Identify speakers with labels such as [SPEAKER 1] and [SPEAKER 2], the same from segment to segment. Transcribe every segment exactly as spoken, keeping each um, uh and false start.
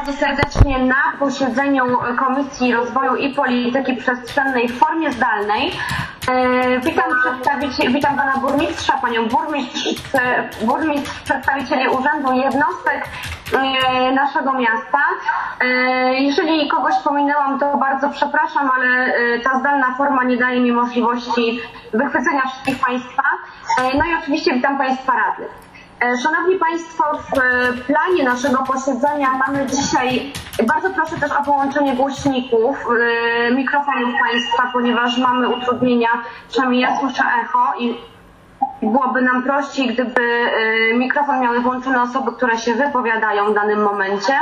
[SPEAKER 1] bardzo serdecznie na posiedzeniu Komisji Rozwoju i Polityki Przestrzennej w formie zdalnej. Witam przedstawicieli, witam pana burmistrza, panią burmistrz, burmistrz, przedstawicieli urzędu, jednostek naszego miasta. Jeżeli kogoś pominęłam, to bardzo przepraszam, ale ta zdalna forma nie daje mi możliwości wychwycenia wszystkich państwa. No i oczywiście witam państwa radnych. Szanowni Państwo, w planie naszego posiedzenia mamy dzisiaj, bardzo proszę też o połączenie głośników, mikrofonów Państwa, ponieważ mamy utrudnienia, przynajmniej ja słyszę echo i byłoby nam prościej, gdyby mikrofon miały włączone osoby, które się wypowiadają w danym momencie.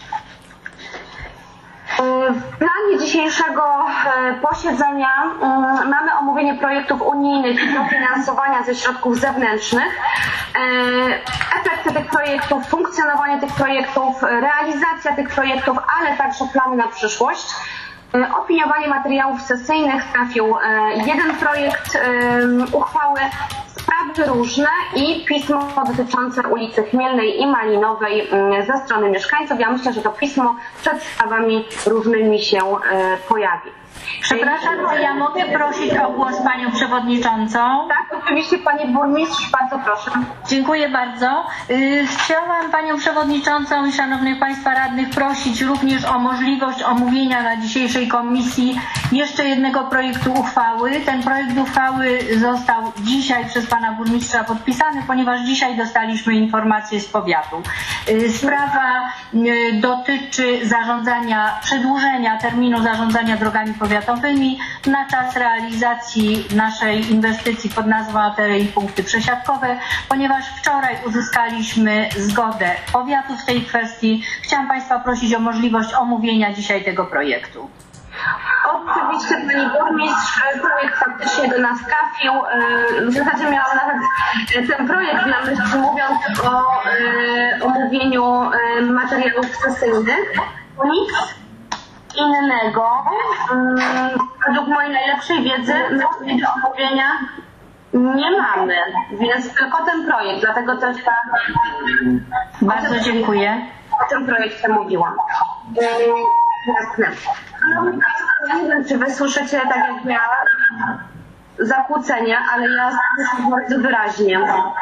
[SPEAKER 1] W planie dzisiejszego posiedzenia mamy omówienie projektów unijnych i dofinansowania ze środków zewnętrznych, efekty tych projektów, funkcjonowanie tych projektów, realizacja tych projektów, ale także plany na przyszłość. Opiniowanie materiałów sesyjnych, trafił jeden projekt uchwały, sprawy różne i pismo dotyczące ulicy Chmielnej i Malinowej ze strony mieszkańców. Ja myślę, że to pismo przed sprawami różnymi się pojawi.
[SPEAKER 2] Przepraszam, czy ja mogę prosić o głos panią przewodniczącą?
[SPEAKER 1] Tak, oczywiście pani burmistrz, bardzo proszę.
[SPEAKER 2] Dziękuję bardzo. Chciałam panią przewodniczącą i szanownych państwa radnych prosić również o możliwość omówienia na dzisiejszej komisji jeszcze jednego projektu uchwały. Ten projekt uchwały został dzisiaj przez pana burmistrza podpisany, ponieważ dzisiaj dostaliśmy informację z powiatu. Sprawa dotyczy zarządzania, przedłużenia terminu zarządzania drogami powiatowymi na czas realizacji naszej inwestycji pod nazwą Arterie i punkty przesiadkowe, ponieważ wczoraj uzyskaliśmy zgodę powiatu w tej kwestii. Chciałam państwa prosić o możliwość omówienia dzisiaj tego projektu.
[SPEAKER 1] Oczywiście pani burmistrz, projekt faktycznie do nas trafił. W zasadzie miałam nawet ten projekt na myśli, mówiąc o omówieniu materiałów sesyjnych. Nic innego, według mojej najlepszej wiedzy, my do omówienia nie mamy, więc tylko ten projekt, dlatego też tak.
[SPEAKER 2] Bardzo dziękuję.
[SPEAKER 1] O tym projekcie mówiłam. Jasne. Szanowni Państwo, ja nie wiem, czy wy słyszycie tak jak ja zakłócenia, ale ja słyszę bardzo wyraźnie.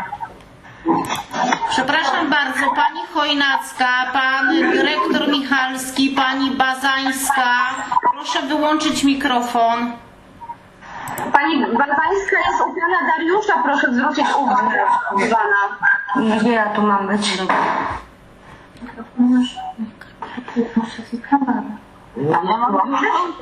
[SPEAKER 3] Przepraszam bardzo, pani Chojnacka, pan dyrektor Michalski, pani Bazańska. Proszę wyłączyć mikrofon.
[SPEAKER 1] Pani Bazańska jest u pana Dariusza, proszę zwrócić uwagę. Pana.
[SPEAKER 2] Gdzie ja tu mam być?
[SPEAKER 1] Ja mam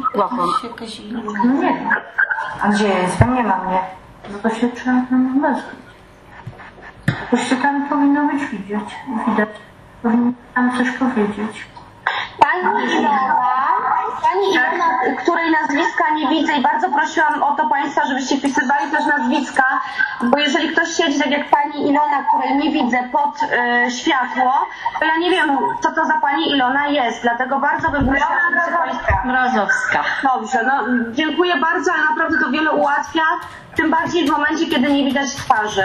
[SPEAKER 2] nie. A gdzie jestem? Nie ma mnie. No to się trzeba tam wezwać. Jeszcze tam powinno być widzieć. Widać. Powinno tam coś powiedzieć.
[SPEAKER 1] Pani Ilona, pani Ilona, której nazwiska nie widzę i bardzo prosiłam o to państwa, żebyście wpisywali też nazwiska, bo jeżeli ktoś siedzi tak jak pani Ilona, której nie widzę pod y, światło, to ja nie wiem, co to za pani Ilona jest, dlatego bardzo bym prosiła, żebyście państwa...
[SPEAKER 2] Mrozowska.
[SPEAKER 1] Dobrze, no dziękuję bardzo, ale naprawdę to wiele ułatwia, tym bardziej w momencie, kiedy nie widać twarzy.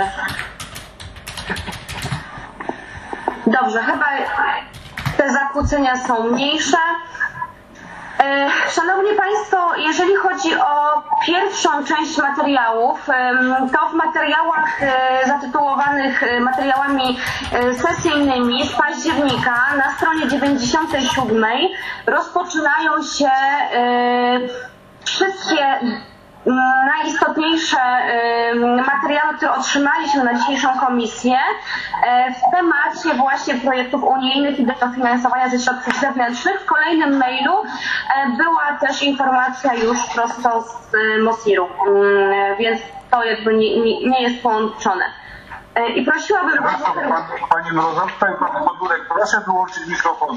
[SPEAKER 1] Dobrze, chyba te zakłócenia są mniejsze. Szanowni Państwo, jeżeli chodzi o pierwszą część materiałów, to w materiałach zatytułowanych materiałami sesyjnymi z października na stronie dziewięćdziesiątej siódmej rozpoczynają się wszystkie najistotniejsze materiały, które otrzymaliśmy na dzisiejszą komisję w temacie właśnie projektów unijnych i dofinansowania ze środków zewnętrznych. W kolejnym mailu była też informacja już prosto z Mosiru, więc to jakby nie, nie, nie jest połączone. I prosiłabym...
[SPEAKER 4] Pani Mrozowska i Pan Podurek, proszę wyłączyć mikrofony.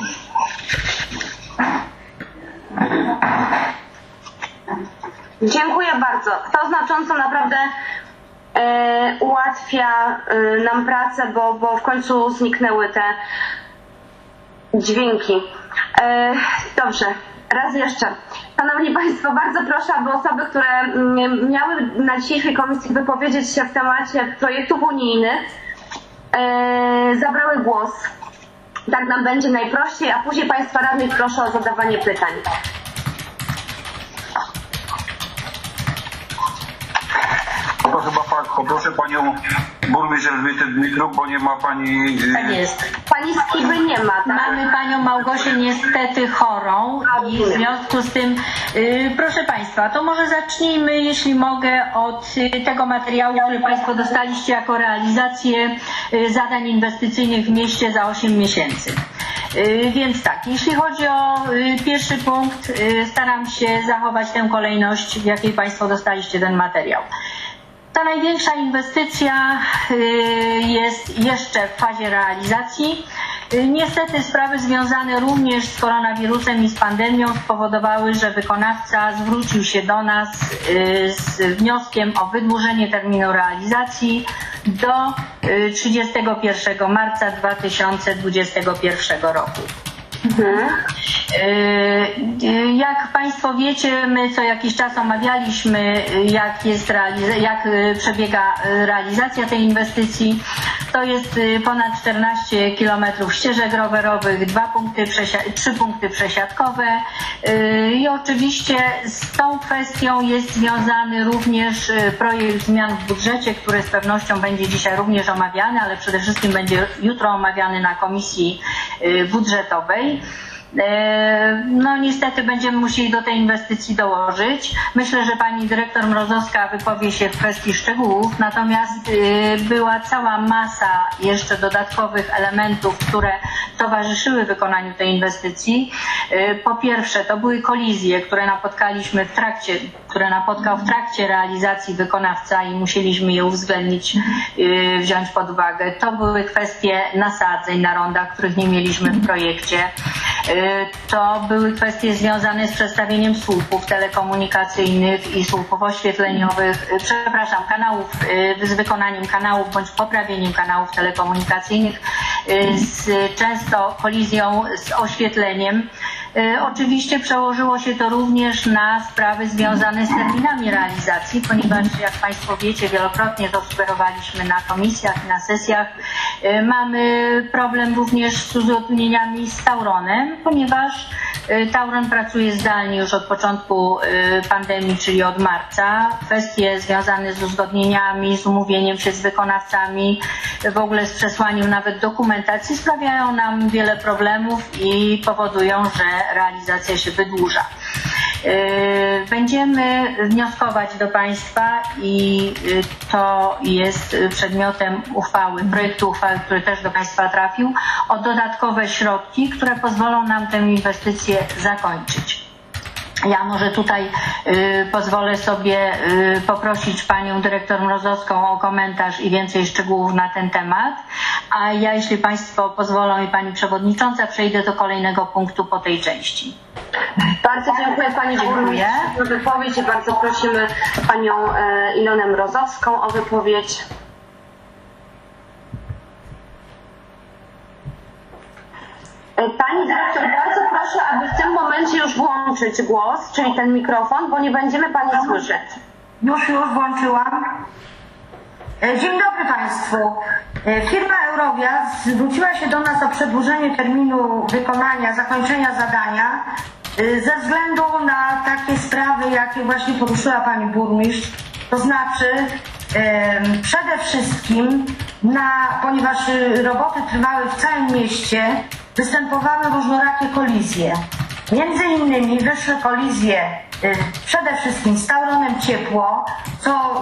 [SPEAKER 1] Dziękuję bardzo. To znacząco naprawdę e, ułatwia e, nam pracę, bo, bo w końcu zniknęły te dźwięki. E, dobrze, raz jeszcze. Szanowni Państwo, bardzo proszę, aby osoby, które m, miały na dzisiejszej komisji wypowiedzieć się w temacie projektów unijnych, e, zabrały głos. Tak nam będzie najprościej, a później Państwa radnych proszę o zadawanie pytań.
[SPEAKER 4] To chyba fakt. Poproszę Panią Burmistrz Elżbietę Dmitruk, bo nie ma Pani...
[SPEAKER 2] Tak jest.
[SPEAKER 1] Pani Skiby nie ma, tak?
[SPEAKER 2] Mamy Panią Małgosię niestety chorą i w związku z tym, yy, proszę Państwa, to może zacznijmy, jeśli mogę, od yy, tego materiału, który Państwo dostaliście jako realizację yy, zadań inwestycyjnych w mieście za osiem miesięcy. Yy, więc tak, jeśli chodzi o yy, pierwszy punkt, yy, staram się zachować tę kolejność, w jakiej Państwo dostaliście ten materiał. Ta największa inwestycja jest jeszcze w fazie realizacji. Niestety sprawy związane również z koronawirusem i z pandemią spowodowały, że wykonawca zwrócił się do nas z wnioskiem o wydłużenie terminu realizacji do trzydziestego pierwszego marca dwa tysiące dwudziestego pierwszego roku. Mhm. Jak Państwo wiecie, my co jakiś czas omawialiśmy, jak, jest jak przebiega realizacja tej inwestycji. To jest ponad czternaście kilometrów ścieżek rowerowych, dwa punkty trzy punkty przesiadkowe i oczywiście z tą kwestią jest związany również projekt zmian w budżecie, który z pewnością będzie dzisiaj również omawiany, ale przede wszystkim będzie jutro omawiany na komisji budżetowej. No niestety będziemy musieli do tej inwestycji dołożyć. Myślę, że pani dyrektor Mrozowska wypowie się w kwestii szczegółów, natomiast była cała masa jeszcze dodatkowych elementów, które towarzyszyły wykonaniu tej inwestycji. Po pierwsze, to były kolizje, które napotkaliśmy w trakcie, które napotkał w trakcie realizacji wykonawca i musieliśmy je uwzględnić, wziąć pod uwagę. To były kwestie nasadzeń na rondach, których nie mieliśmy w projekcie. To były kwestie związane z przestawieniem słupów telekomunikacyjnych i słupów oświetleniowych, przepraszam, kanałów, z wykonaniem kanałów bądź poprawieniem kanałów telekomunikacyjnych, z często kolizją z oświetleniem. Oczywiście przełożyło się to również na sprawy związane z terminami realizacji, ponieważ jak Państwo wiecie, wielokrotnie to sugerowaliśmy na komisjach i na sesjach, mamy problem również z uzgodnieniami z Tauronem, ponieważ Tauron pracuje zdalnie już od początku pandemii, czyli od marca. Kwestie związane z uzgodnieniami, z umówieniem się z wykonawcami, w ogóle z przesłaniem nawet dokumentacji sprawiają nam wiele problemów i powodują, że realizacja się wydłuża. Będziemy wnioskować do Państwa i to jest przedmiotem uchwały, projektu uchwały, który też do Państwa trafił, o dodatkowe środki, które pozwolą nam tę inwestycję zakończyć. Ja może tutaj y, pozwolę sobie y, poprosić panią dyrektor Mrozowską o komentarz i więcej szczegółów na ten temat, a ja, jeśli Państwo pozwolą i pani przewodnicząca, przejdę do kolejnego punktu po tej części.
[SPEAKER 1] Bardzo dziękuję pani burmistrz za wypowiedź i bardzo prosimy panią e, Ilonę Mrozowską o wypowiedź. Pani dyrektor, bardzo proszę, aby w tym momencie już włączyć głos, czyli ten mikrofon, bo nie będziemy Pani słyszeć.
[SPEAKER 5] Już, już włączyłam. Dzień dobry Państwu. Firma Eurowias zwróciła się do nas o przedłużenie terminu wykonania, zakończenia zadania ze względu na takie sprawy, jakie właśnie poruszyła Pani burmistrz. To znaczy przede wszystkim, na, ponieważ roboty trwały w całym mieście, występowały różnorakie kolizje. Między innymi wyszły kolizje przede wszystkim z Tauronem Ciepło, co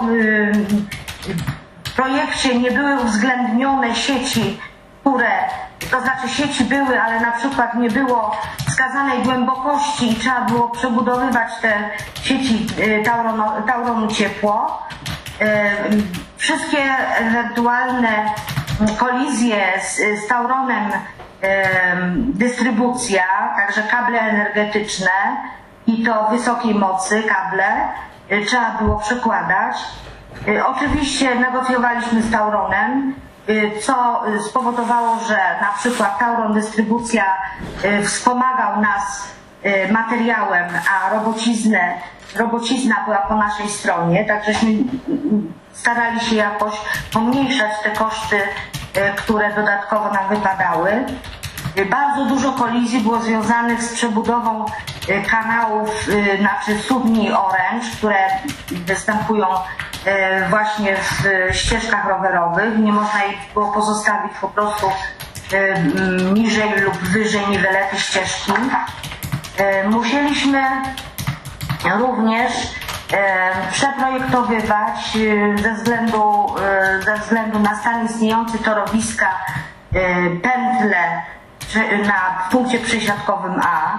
[SPEAKER 5] w projekcie nie były uwzględnione sieci, które, to znaczy sieci były, ale na przykład nie było wskazanej głębokości i trzeba było przebudowywać te sieci Tauronu, Tauronu Ciepło. Wszystkie ewentualne kolizje z, z Tauronem dystrybucja, także kable energetyczne i to wysokiej mocy kable trzeba było przekładać. Oczywiście negocjowaliśmy z Tauronem, co spowodowało, że na przykład Tauron Dystrybucja wspomagał nas materiałem, a robociznę, robocizna była po naszej stronie, tak żeśmy starali się jakoś pomniejszać te koszty, które dodatkowo nam wypadały. Bardzo dużo kolizji było związanych z przebudową kanałów, znaczy studni Orange, które występują właśnie w ścieżkach rowerowych. Nie można ich było pozostawić po prostu niżej lub wyżej niwelety ścieżki. Musieliśmy również przeprojektowywać ze względu, ze względu na stan istniejący torowiska pętle na punkcie przesiadkowym A.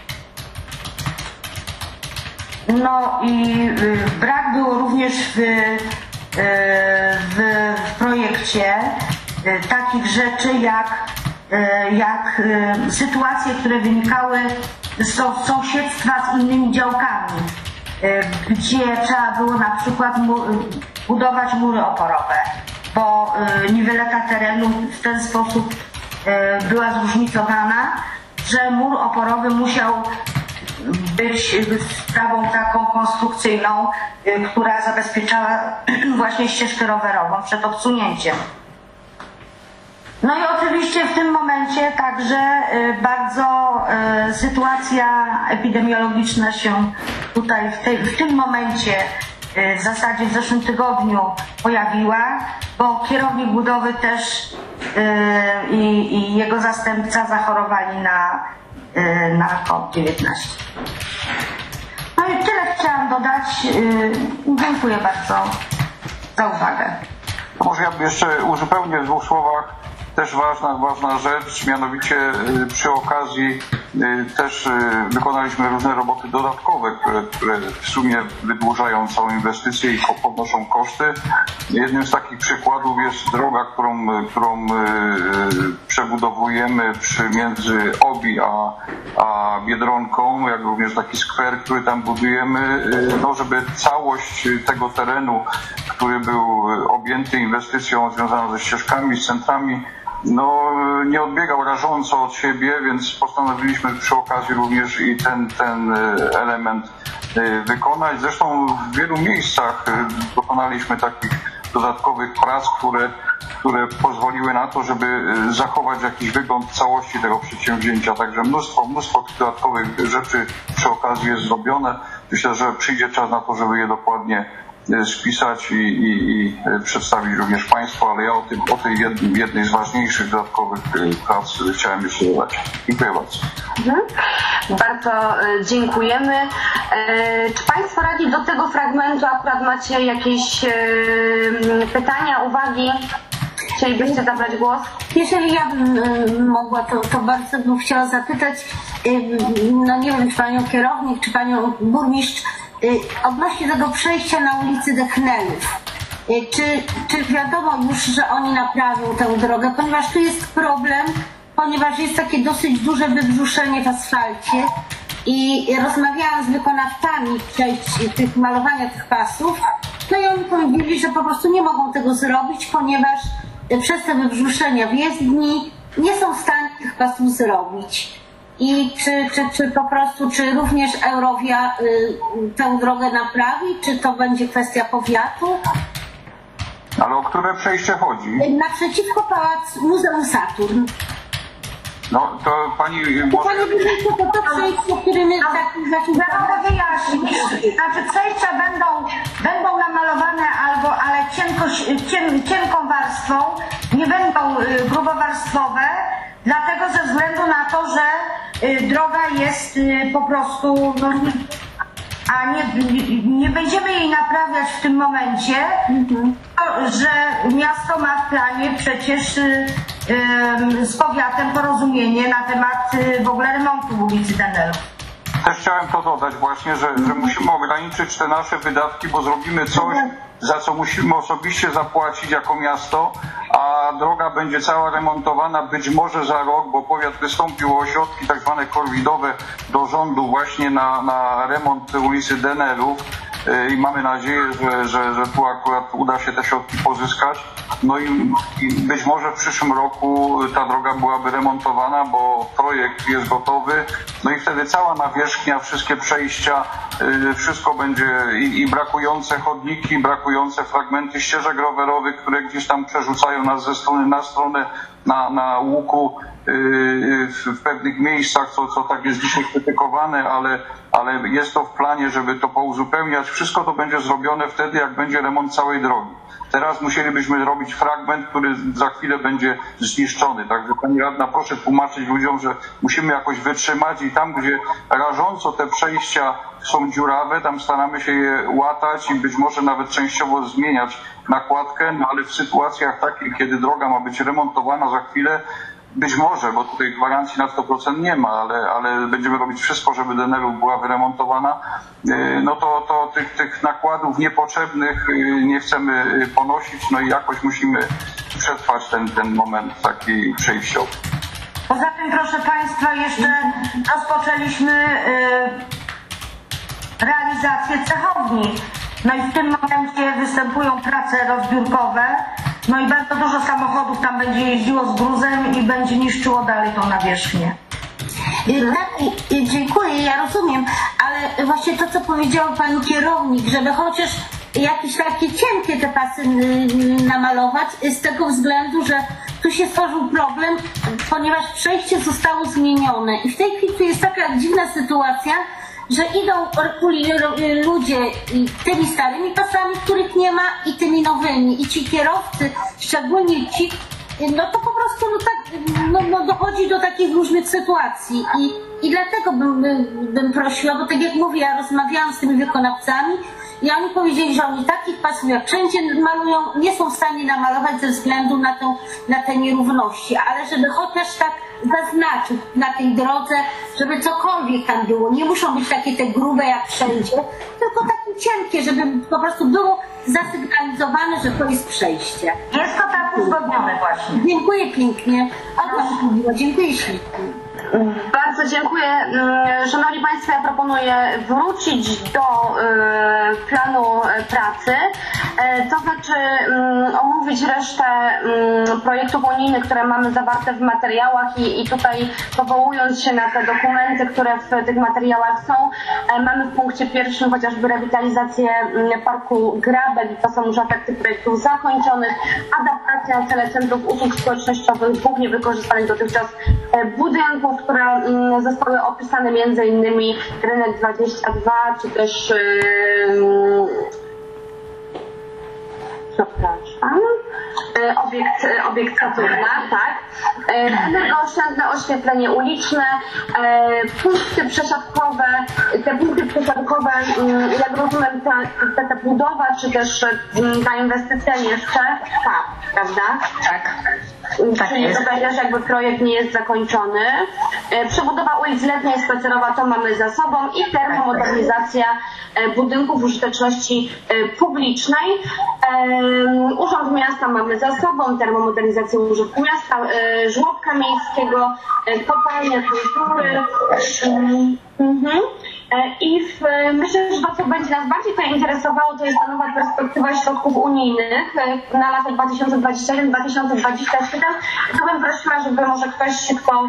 [SPEAKER 5] No i brak było również w, w, w projekcie takich rzeczy jak, jak sytuacje, które wynikały z sąsiedztwa z innymi działkami, gdzie trzeba było na przykład budować mury oporowe, bo niweleta terenu w ten sposób była zróżnicowana, że mur oporowy musiał być sprawą taką konstrukcyjną, która zabezpieczała właśnie ścieżkę rowerową przed odsunięciem. No i oczywiście w tym momencie także bardzo sytuacja epidemiologiczna się tutaj w, tej, w tym momencie w zasadzie w zeszłym tygodniu pojawiła, bo kierownik budowy też i, i jego zastępca zachorowali na, na COVID dziewiętnaście. No i tyle chciałam dodać. Dziękuję bardzo za uwagę.
[SPEAKER 4] Może ja jeszcze uzupełnię w dwóch słowach. Też ważna, ważna rzecz, mianowicie przy okazji też wykonaliśmy różne roboty dodatkowe, które, które w sumie wydłużają całą inwestycję i podnoszą koszty. Jednym z takich przykładów jest droga, którą, którą przebudowujemy przy, między Obi a, a Biedronką, jak również taki skwer, który tam budujemy, no żeby całość tego terenu, który był objęty inwestycją związaną ze ścieżkami, z centrami, no nie odbiegał rażąco od siebie, więc postanowiliśmy przy okazji również i ten, ten element wykonać. Zresztą w wielu miejscach dokonaliśmy takich dodatkowych prac, które, które pozwoliły na to, żeby zachować jakiś wygląd całości tego przedsięwzięcia. Także mnóstwo, mnóstwo tych dodatkowych rzeczy przy okazji jest zrobione. Myślę, że przyjdzie czas na to, żeby je dokładnie spisać i, i, i przedstawić również Państwu, ale ja o, tym, o tej jednej, jednej z ważniejszych dodatkowych prac chciałem jeszcze dodać. Dziękuję bardzo.
[SPEAKER 1] Mhm. Bardzo dziękujemy. Czy Państwo radni do tego fragmentu akurat macie jakieś pytania, uwagi? Chcielibyście zabrać głos?
[SPEAKER 2] Jeżeli ja bym mogła, to, to bardzo bym chciała zapytać, no nie wiem, czy Panią kierownik, czy Panią burmistrz, odnośnie tego przejścia na ulicy Dechnelów. Czy, czy wiadomo już, że oni naprawią tę drogę? Ponieważ tu jest problem, ponieważ jest takie dosyć duże wybrzuszenie w asfalcie i rozmawiałam z wykonawcami tych malowania tych pasów, no i oni powiedzieli, że po prostu nie mogą tego zrobić, ponieważ przez te wybrzuszenia w jezdni nie są w stanie tych pasów zrobić. I czy, czy, czy po prostu, czy również Eurovia y, tę drogę naprawi, czy to będzie kwestia powiatu?
[SPEAKER 4] Ale o które przejście chodzi?
[SPEAKER 2] Naprzeciwko Pałac Muzeum Saturn.
[SPEAKER 4] No to Pani...
[SPEAKER 2] To Pani burmistrzu, to to przejście, o którym jest taki...
[SPEAKER 5] Ja mogę wyjaśnić. Znaczy przejścia będą, będą namalowane albo, ale cienko, cien, cienką warstwą, nie będą grubowarstwowe, dlatego ze względu na to, że droga jest po prostu, no, a nie, nie będziemy jej naprawiać w tym momencie, mm-hmm. że miasto ma w planie przecież y, y, z powiatem porozumienie na temat y, w ogóle remontu ulicy Denelów.
[SPEAKER 4] Też chciałem to dodać właśnie, że, że musimy ograniczyć te nasze wydatki, bo zrobimy coś, za co musimy osobiście zapłacić jako miasto, a droga będzie cała remontowana być może za rok, bo powiat wystąpił o środki tak zwane korwidowe do rządu właśnie na, na remont ulicy Denelów i mamy nadzieję, że, że, że tu akurat uda się te środki pozyskać. No i, i być może w przyszłym roku ta droga byłaby remontowana, bo projekt jest gotowy, no i wtedy cała nawierzchnia, wszystkie przejścia, yy, wszystko będzie i, i brakujące chodniki, brakujące fragmenty ścieżek rowerowych, które gdzieś tam przerzucają nas ze strony na stronę, na, na łuku w pewnych miejscach, co, co tak jest dzisiaj krytykowane, ale, ale jest to w planie, żeby to pouzupełniać. Wszystko to będzie zrobione wtedy, jak będzie remont całej drogi. Teraz musielibyśmy robić fragment, który za chwilę będzie zniszczony. Także pani radna, proszę tłumaczyć ludziom, że musimy jakoś wytrzymać i tam, gdzie rażąco te przejścia są dziurawe, tam staramy się je łatać i być może nawet częściowo zmieniać nakładkę, no ale w sytuacjach takich, kiedy droga ma być remontowana za chwilę, być może, bo tutaj gwarancji na sto procent nie ma, ale, ale będziemy robić wszystko, żeby D N R u była wyremontowana, no to, to tych, tych nakładów niepotrzebnych nie chcemy ponosić, no i jakoś musimy przetrwać ten, ten moment taki przejściowy.
[SPEAKER 5] Poza tym, proszę Państwa, jeszcze rozpoczęliśmy realizację cechowni. No i w tym momencie występują prace rozbiórkowe. No i bardzo dużo samochodów tam będzie jeździło z gruzem i będzie niszczyło dalej tą nawierzchnię.
[SPEAKER 6] Tak, dziękuję, ja rozumiem, ale właśnie to, co powiedział pan kierownik, żeby chociaż jakieś takie cienkie te pasy namalować, z tego względu, że tu się stworzył problem, ponieważ przejście zostało zmienione i w tej chwili tu jest taka dziwna sytuacja, że idą ludzie tymi starymi pasami, których nie ma, i tymi nowymi. I ci kierowcy, szczególnie ci, no to po prostu no tak, no, no dochodzi do takich różnych sytuacji. I, i dlatego bym, bym, bym prosiła, bo tak jak mówię, ja rozmawiałam z tymi wykonawcami i oni powiedzieli, że oni takich pasów jak wszędzie malują, nie są w stanie namalować ze względu na, tą, na te nierówności, ale żeby chociaż tak zaznaczyć na tej drodze, żeby cokolwiek tam było. Nie muszą być takie te grube jak wszędzie, tylko takie cienkie, żeby po prostu było zasygnalizowane, że to jest przejście.
[SPEAKER 5] Jest to tak uzgodnione właśnie.
[SPEAKER 6] Dziękuję pięknie. A to mówiła. Dziękuję ślicznie.
[SPEAKER 1] Bardzo dziękuję. Szanowni Państwo, ja proponuję wrócić do planu pracy, to znaczy omówić resztę projektów unijnych, które mamy zawarte w materiałach i, i tutaj powołując się na te dokumenty, które w tych materiałach są, mamy w punkcie pierwszym chociażby rewitalizację parku Grabek, to są już efekty projektów zakończonych, adaptacja na cele centrów usług społecznościowych dwóch niewykorzystanych dotychczas budynków, które zostały opisane między innymi Rynek dwadzieścia dwa, czy też yy, przepraszam, obiekt, obiekt Saturna, tak. Energooszczędne oświetlenie uliczne, punkty przesiadkowe, te punkty przesiadkowe, jak rozumiem, ta, ta, ta budowa, czy też ta inwestycja jeszcze trwa, prawda?
[SPEAKER 2] Tak. Tak
[SPEAKER 1] Czyli
[SPEAKER 2] jest.
[SPEAKER 1] to będzie, że jakby projekt nie jest zakończony. Przebudowa ulic Letnia i Spacerowa to mamy za sobą i termomodernizacja budynków użyteczności publicznej. Urząd Miasta mamy za sobą, termomodernizację Urzędu Miasta, żłobka miejskiego, kopalnia kultury. Mhm. I w, myślę, że to, co będzie nas bardziej tutaj interesowało, to jest ta nowa perspektywa środków unijnych na lata dwa tysiące dwudziesty pierwszy do dwa tysiące dwudziestego siódmego. To bym prosiła, żeby może ktoś, kto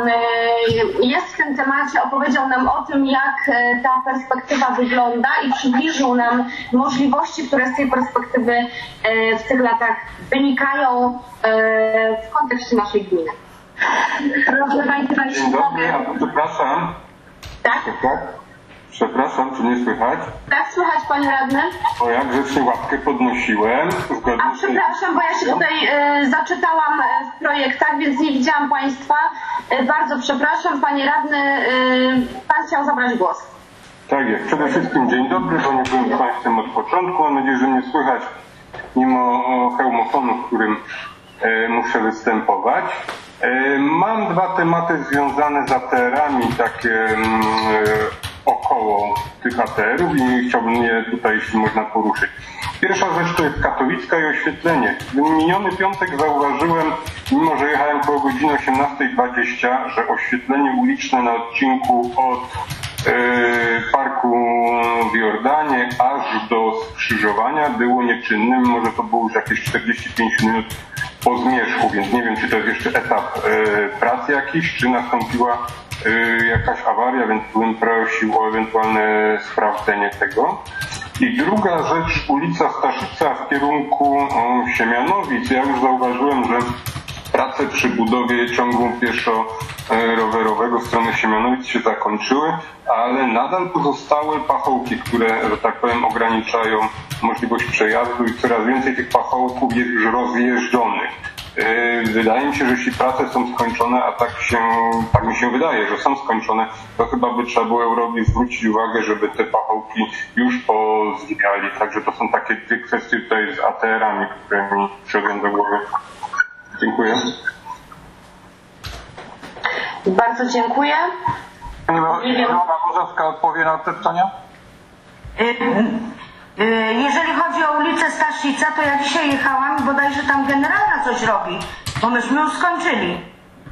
[SPEAKER 1] jest w tym temacie, opowiedział nam o tym, jak ta perspektywa wygląda i przybliżył nam możliwości, które z tej perspektywy w tych latach wynikają w kontekście naszej gminy. Proszę Państwa, jeśli
[SPEAKER 7] Dzień dobry,
[SPEAKER 1] mogę.
[SPEAKER 7] a przepraszam.
[SPEAKER 1] Tak?
[SPEAKER 7] Tak? Przepraszam, czy nie słychać?
[SPEAKER 1] Tak, słychać, Panie Radny?
[SPEAKER 7] Bo ja grzecznie łapkę podnosiłem. Zgodnie
[SPEAKER 1] A przepraszam, bo ja się tutaj y, zaczytałam w projektach, więc nie widziałam Państwa. Y, bardzo przepraszam, Panie Radny, y, Pan chciał zabrać głos.
[SPEAKER 7] Tak jest. Przede wszystkim dzień dobry, bo nie byłem z Państwem od początku. Mam nadzieję, że mnie słychać mimo hełmofonu, w którym e, muszę występować. E, mam dwa tematy związane z A T R-ami, takie e, około tych A T R-ów i chciałbym je tutaj, jeśli można, poruszyć. Pierwsza rzecz to jest Katowicka i oświetlenie. W miniony piątek zauważyłem, mimo że jechałem koło godziny osiemnastej dwadzieścia, że oświetlenie uliczne na odcinku od e, parku w Jordanie aż do skrzyżowania było nieczynne, mimo że to było już jakieś czterdzieści pięć minut po zmierzchu, więc nie wiem, czy to jest jeszcze etap e, pracy jakiś, czy nastąpiła e, jakaś awaria, więc bym prosił o ewentualne sprawdzenie tego. I druga rzecz, ulica Staszica w kierunku o, Siemianowic. Ja już zauważyłem, że prace przy budowie ciągu pieszo-rowerowego w stronę Siemianowic się zakończyły, ale nadal pozostały pachołki, które, że tak powiem, ograniczają możliwość przejazdu i coraz więcej tych pachołków jest już rozjeżdżonych. Wydaje mi się, że jeśli prace są skończone, a tak się, tak mi się wydaje, że są skończone, to chyba by trzeba było Eurowi zwrócić uwagę, żeby te pachołki już pozwijali. Także to są takie dwie kwestie tutaj z A T R-ami, które mi przychodzą do głowy. Dziękuję.
[SPEAKER 1] Bardzo dziękuję.
[SPEAKER 4] Pani Bożawska odpowie na te pytania?
[SPEAKER 5] Jeżeli chodzi o ulicę Staszica, to ja dzisiaj jechałam i bodajże tam generalna coś robi, bo myśmy już skończyli.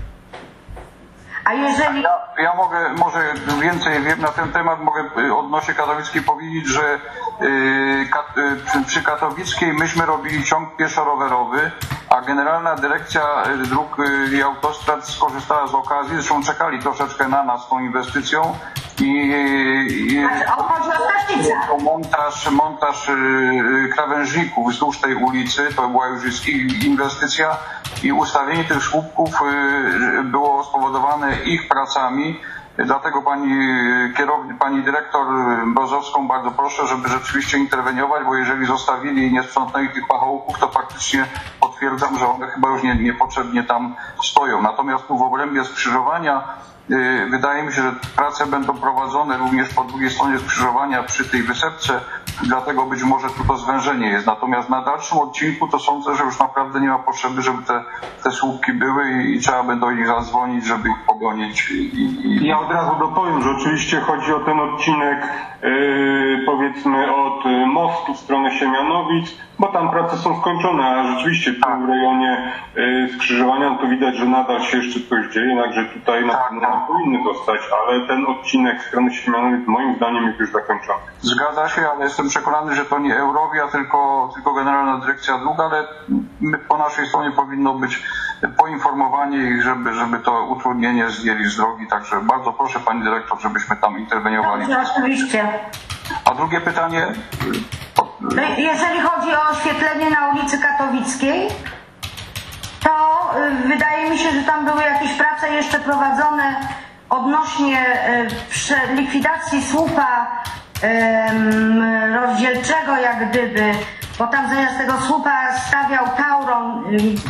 [SPEAKER 5] A jeżeli...
[SPEAKER 4] Ja, ja mogę, może więcej wiem na ten temat, mogę odnośnie Katowickiej powiedzieć, że yy, kat, yy, przy, przy Katowickiej myśmy robili ciąg pieszo-rowerowy, a Generalna Dyrekcja Dróg i Autostrad skorzystała z okazji, zresztą czekali troszeczkę na nas tą inwestycją i, i
[SPEAKER 5] znaczy, chodzi o Stasznicę.
[SPEAKER 4] montaż, montaż yy, krawężników wzdłuż tej ulicy, to była już ich inwestycja i ustawienie tych słupków yy, było spowodowane ich pracami. Dlatego pani kierownik, pani dyrektor Brzozowską bardzo proszę, żeby rzeczywiście interweniować, bo jeżeli zostawili i nie sprzątnęli tych pachołków, to faktycznie potwierdzam, że one chyba już nie, niepotrzebnie tam stoją. Natomiast tu w obrębie skrzyżowania yy, wydaje mi się, że prace będą prowadzone również po drugiej stronie skrzyżowania przy tej wysepce, dlatego być może tu to zwężenie jest. Natomiast na dalszym odcinku to sądzę, że już naprawdę nie ma potrzeby, żeby te, te słupki były i, i trzeba by do nich zadzwonić, żeby ich pogonić. I, i...
[SPEAKER 7] Ja od razu dopowiem, że oczywiście chodzi o ten odcinek yy, powiedzmy od mostu w stronę Siemianowic, bo tam prace są skończone, a rzeczywiście tu w rejonie yy, skrzyżowania no to widać, że nadal się jeszcze coś dzieje, także tutaj na pewno tak, powinny zostać, ale ten odcinek w stronę Siemianowic moim zdaniem jest już zakończony.
[SPEAKER 4] Zgadza się, ale jestem przekonany, że to nie Eurowia, tylko, tylko Generalna Dyrekcja Dróg, ale my, po naszej stronie powinno być poinformowanie ich, żeby, żeby to utrudnienie zdjęli z drogi. Także bardzo proszę pani dyrektor, żebyśmy tam interweniowali.
[SPEAKER 5] Dobrze, oczywiście.
[SPEAKER 4] A drugie pytanie?
[SPEAKER 5] Jeżeli chodzi o oświetlenie na ulicy Katowickiej, to wydaje mi się, że tam były jakieś prace jeszcze prowadzone odnośnie likwidacji słupa rozdzielczego jak gdyby, bo tam zamiast tego słupa stawiał Tauron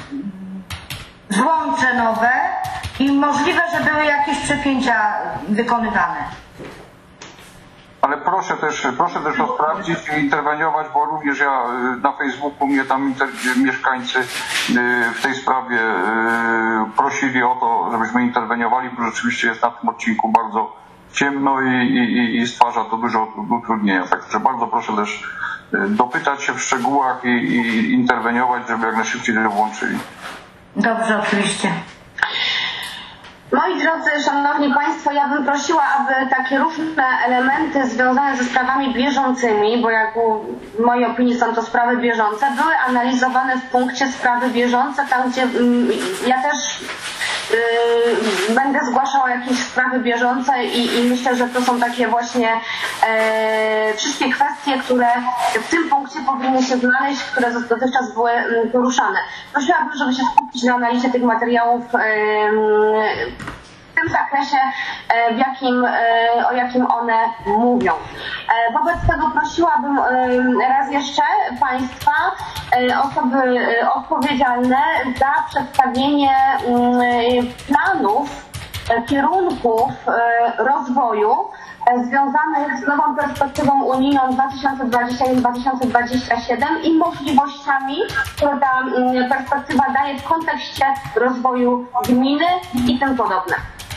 [SPEAKER 5] złącze nowe i możliwe, że były jakieś przepięcia wykonywane.
[SPEAKER 4] Ale proszę też, proszę też to sprawdzić i interweniować, bo również ja na Facebooku mnie tam inter, mieszkańcy w tej sprawie prosili o to, żebyśmy interweniowali, bo rzeczywiście jest na tym odcinku bardzo ciemno i, i, i stwarza to dużo utrudnienia. Także bardzo proszę też dopytać się w szczegółach i, i interweniować, żeby jak najszybciej to włączyli.
[SPEAKER 5] Dobrze, oczywiście.
[SPEAKER 1] Moi drodzy, szanowni państwo, ja bym prosiła, aby takie różne elementy związane ze sprawami bieżącymi, bo jak w mojej opinii są to sprawy bieżące, były analizowane w punkcie sprawy bieżące, tam gdzie mm, ja też yy, będę zgłaszała jakieś sprawy bieżące i, i myślę, że to są takie właśnie e, wszystkie kwestie, które w tym punkcie powinny się znaleźć, które dotychczas były poruszane. Prosiłabym, żeby się skupić na analizie tych materiałów yy, w tym zakresie, w jakim, o jakim one mówią. Wobec tego prosiłabym raz jeszcze państwa, osoby odpowiedzialne za przedstawienie planów, kierunków rozwoju związanych z nową perspektywą unijną dwa tysiące dwudziesty jeden do dwa tysiące dwudziestego siódmego i możliwościami, które ta perspektywa daje w kontekście rozwoju gminy i tym podobne.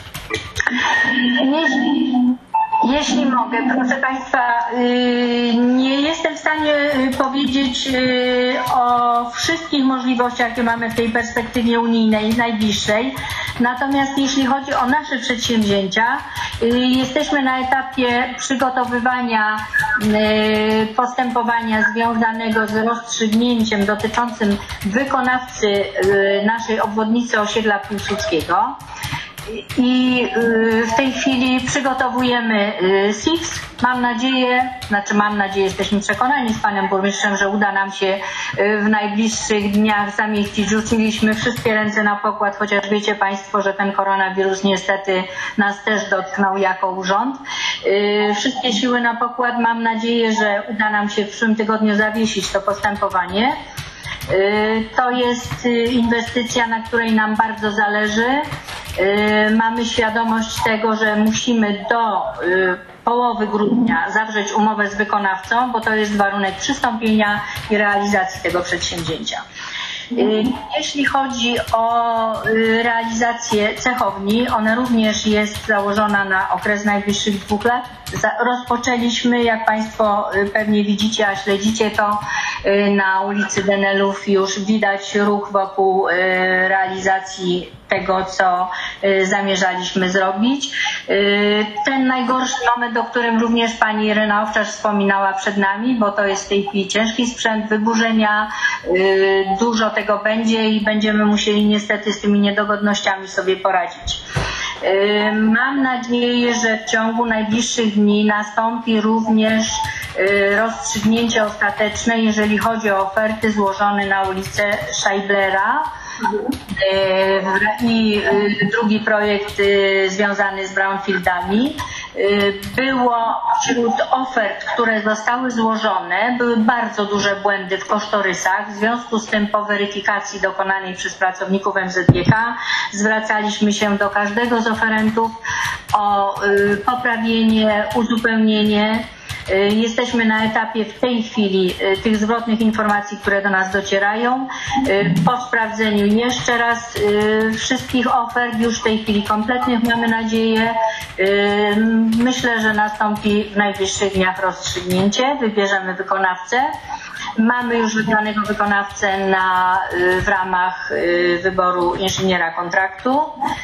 [SPEAKER 2] Jeśli, jeśli mogę, proszę państwa, nie jestem w stanie powiedzieć o wszystkich możliwościach, jakie mamy w tej perspektywie unijnej najbliższej. Natomiast jeśli chodzi o nasze przedsięwzięcia, jesteśmy na etapie przygotowywania postępowania związanego z rozstrzygnięciem dotyczącym wykonawcy naszej obwodnicy osiedla Piłsudskiego. i w tej chwili przygotowujemy S I X. Mam nadzieję, znaczy mam nadzieję, jesteśmy przekonani z panem burmistrzem, że uda nam się w najbliższych dniach zamieścić. Rzuciliśmy wszystkie ręce na pokład, chociaż wiecie państwo, że ten koronawirus niestety nas też dotknął jako urząd. Wszystkie siły na pokład. Mam nadzieję, że uda nam się w przyszłym tygodniu zawiesić to postępowanie. To jest inwestycja, na której nam bardzo zależy. Mamy świadomość tego, że musimy do połowy grudnia zawrzeć umowę z wykonawcą, bo to jest warunek przystąpienia i realizacji tego przedsięwzięcia. Jeśli chodzi o realizację cechowni, ona również jest założona na okres najbliższych dwóch lat. Rozpoczęliśmy, jak państwo pewnie widzicie, a śledzicie to, na ulicy Denelów już widać ruch wokół realizacji tego, co zamierzaliśmy zrobić. Ten najgorszy moment, o którym również pani Irena Owczarz wspominała przed nami, bo to jest w tej chwili ciężki sprzęt, wyburzenia, dużo tego będzie i będziemy musieli niestety z tymi niedogodnościami sobie poradzić. Mam nadzieję, że w ciągu najbliższych dni nastąpi również rozstrzygnięcie ostateczne, jeżeli chodzi o oferty złożone na ulicę Scheiblera i drugi projekt związany z brownfieldami. Było wśród ofert, które zostały złożone, były bardzo duże błędy w kosztorysach. W związku z tym po weryfikacji dokonanej przez pracowników M Z G K zwracaliśmy się do każdego z oferentów o poprawienie, uzupełnienie. Jesteśmy na etapie w tej chwili tych zwrotnych informacji, które do nas docierają. Po sprawdzeniu jeszcze raz wszystkich ofert, już w tej chwili kompletnych, mamy nadzieję. Myślę, że nastąpi w najbliższych dniach rozstrzygnięcie. Wybierzemy wykonawcę. Mamy już wybranego wykonawcę na, w ramach wyboru inżyniera kontraktu.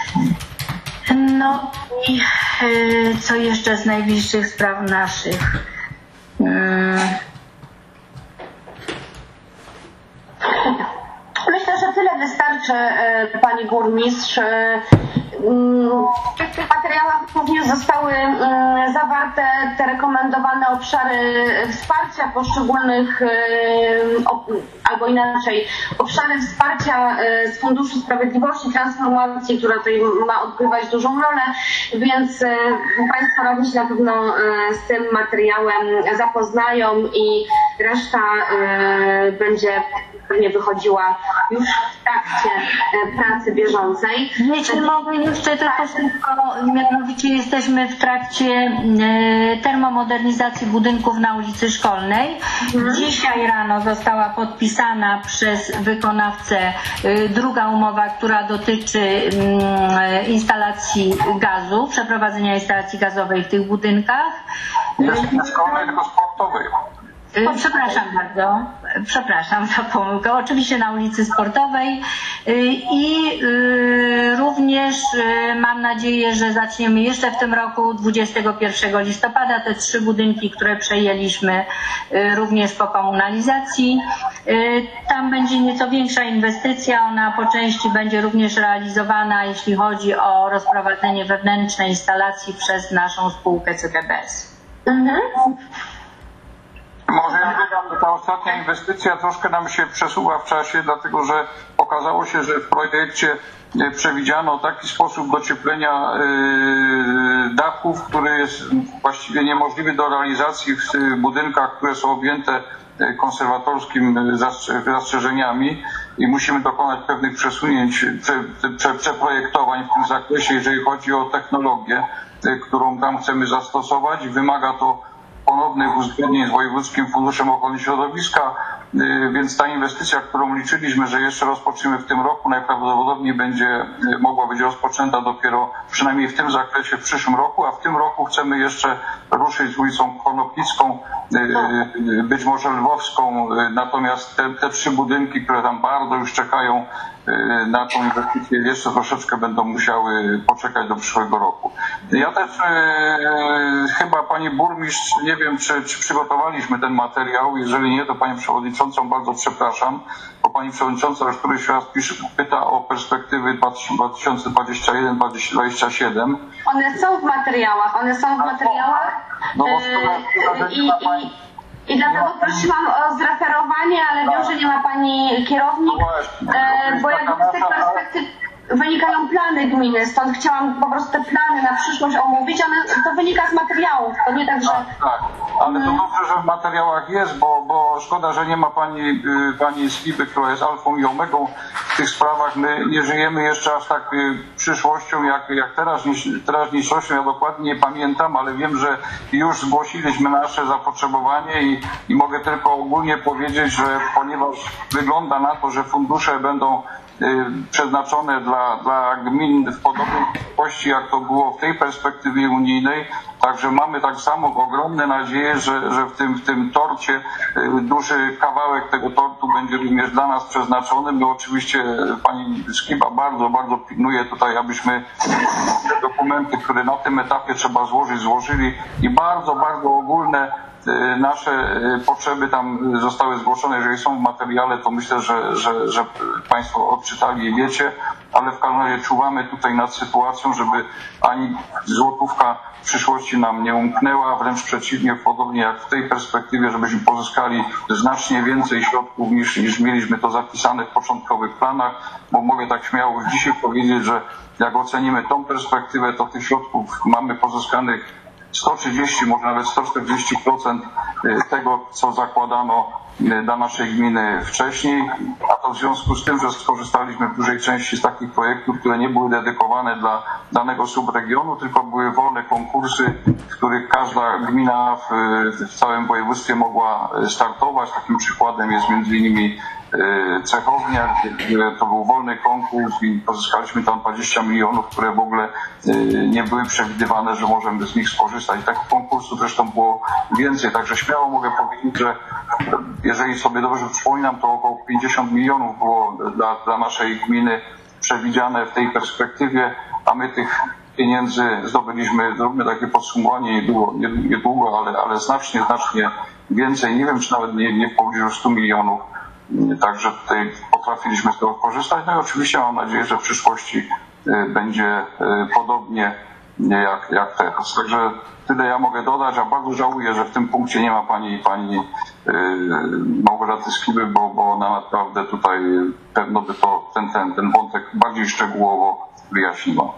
[SPEAKER 2] No i co jeszcze z najbliższych spraw naszych?
[SPEAKER 1] Myślę, że tyle wystarczy, pani burmistrz. W tych materiałach również zostały zawarte te rekomendowane obszary wsparcia poszczególnych, albo inaczej, obszary wsparcia z Funduszu Sprawiedliwości, Transformacji, która tutaj ma odgrywać dużą rolę, więc państwo radni się na pewno z tym materiałem zapoznają i reszta będzie pewnie wychodziła już w trakcie pracy bieżącej.
[SPEAKER 2] Jeśli mogę jeszcze tylko szybko, mianowicie jesteśmy w trakcie termomodernizacji budynków na ulicy Szkolnej. Dzisiaj rano została podpisana przez wykonawcę druga umowa, która dotyczy instalacji gazu, przeprowadzenia instalacji gazowej w tych budynkach.
[SPEAKER 4] Nie szkolnej, tylko sportowej.
[SPEAKER 2] O, przepraszam bardzo, przepraszam za pomyłkę. Oczywiście na ulicy Sportowej i również mam nadzieję, że zaczniemy jeszcze w tym roku, dwudziestego pierwszego listopada, te trzy budynki, które przejęliśmy również po komunalizacji. Tam będzie nieco większa inwestycja, ona po części będzie również realizowana, jeśli chodzi o rozprowadzenie wewnętrznej instalacji przez naszą spółkę C T B S. Mhm.
[SPEAKER 4] Może ja dodam, ta ostatnia inwestycja troszkę nam się przesuwa w czasie, dlatego że okazało się, że w projekcie przewidziano taki sposób docieplenia dachów, który jest właściwie niemożliwy do realizacji w budynkach, które są objęte konserwatorskim zastrzeżeniami i musimy dokonać pewnych przesunięć, prze, prze, przeprojektowań w tym zakresie, jeżeli chodzi o technologię, którą tam chcemy zastosować. Wymaga to ponownych uzgodnień z Wojewódzkim Funduszem Ochrony Środowiska, więc ta inwestycja, którą liczyliśmy, że jeszcze rozpoczniemy w tym roku, najprawdopodobniej będzie mogła być rozpoczęta dopiero przynajmniej w tym zakresie w przyszłym roku, a w tym roku chcemy jeszcze ruszyć z ulicą Konopnicką, być może Lwowską, natomiast te, te trzy budynki, które tam bardzo już czekają na tą inwestycję, jeszcze troszeczkę będą musiały poczekać do przyszłego roku. Ja też e, chyba pani burmistrz, nie wiem czy, czy przygotowaliśmy ten materiał, jeżeli nie, to panią przewodniczącą bardzo przepraszam, bo pani przewodnicząca już któryś raz pisze, pyta o perspektywy dwa tysiące dwudziesty pierwszy do dwa tysiące dwudziestego siódmego.
[SPEAKER 1] One są w materiałach, one są w materiałach
[SPEAKER 4] No, bo
[SPEAKER 1] yy, i, i, i dlatego prosiłam o zreferowanie, ale wiem, że nie ma pani kierownik, yy, bo jakby z tych perspektyw wynikają plany gminy, stąd chciałam po prostu te plany na przyszłość omówić, one, to wynika z materiałów, to nie tak, że...
[SPEAKER 4] Tak, tak. Ale to dobrze, że w materiałach jest, bo, bo szkoda, że nie ma pani, y, pani Skibby, która jest alfą i omegą w tych sprawach. My nie żyjemy jeszcze aż tak y, przyszłością, jak, jak teraźniejszością. Ja dokładnie nie pamiętam, ale wiem, że już zgłosiliśmy nasze zapotrzebowanie i, i mogę tylko ogólnie powiedzieć, że ponieważ wygląda na to, że fundusze będą przeznaczone dla, dla gmin w podobnej wielkości, jak to było w tej perspektywie unijnej. Także mamy tak samo ogromne nadzieje, że, że w, tym, w tym torcie duży kawałek tego tortu będzie również dla nas przeznaczony. My oczywiście pani Skiba bardzo, bardzo pilnuje tutaj, abyśmy te dokumenty, które na tym etapie trzeba złożyć, złożyli i bardzo, bardzo ogólne nasze potrzeby tam zostały zgłoszone. Jeżeli są w materiale, to myślę, że, że, że Państwo odczytali i wiecie, ale w każdym razie czuwamy tutaj nad sytuacją, żeby ani złotówka w przyszłości nam nie umknęła, wręcz przeciwnie, podobnie jak w tej perspektywie, żebyśmy pozyskali znacznie więcej środków niż, niż mieliśmy to zapisane w początkowych planach, bo mogę tak śmiało już dzisiaj powiedzieć, że jak ocenimy tą perspektywę, to tych środków mamy pozyskanych sto trzydzieści, może nawet sto czterdzieści procent tego, co zakładano dla naszej gminy wcześniej, a to w związku z tym, że skorzystaliśmy w dużej części z takich projektów, które nie były dedykowane dla danego subregionu, tylko były wolne konkursy, w których każda gmina w, w całym województwie mogła startować. Takim przykładem jest między innymi Cechownia, gdzie to był wolny konkurs i pozyskaliśmy tam dwadzieścia milionów, które w ogóle nie były przewidywane, że możemy z nich skorzystać. Takich konkursów zresztą było więcej, także śmiało mogę powiedzieć, że jeżeli sobie dobrze przypominam, to około pięćdziesiąt milionów było dla, dla naszej gminy przewidziane w tej perspektywie, a my tych pieniędzy zdobyliśmy, zrobimy takie podsumowanie, nie było niedługo, ale, ale znacznie, znacznie więcej, nie wiem, czy nawet nie, nie w pobliżu stu milionów. Także tutaj potrafiliśmy z tego korzystać. No i oczywiście mam nadzieję, że w przyszłości będzie podobnie jak, jak teraz. Także tyle ja mogę dodać, a bardzo żałuję, że w tym punkcie nie ma pani, pani Małgorzaty Skiby, bo, bo ona naprawdę tutaj pewno by to ten, ten, ten wątek bardziej szczegółowo wyjaśniła.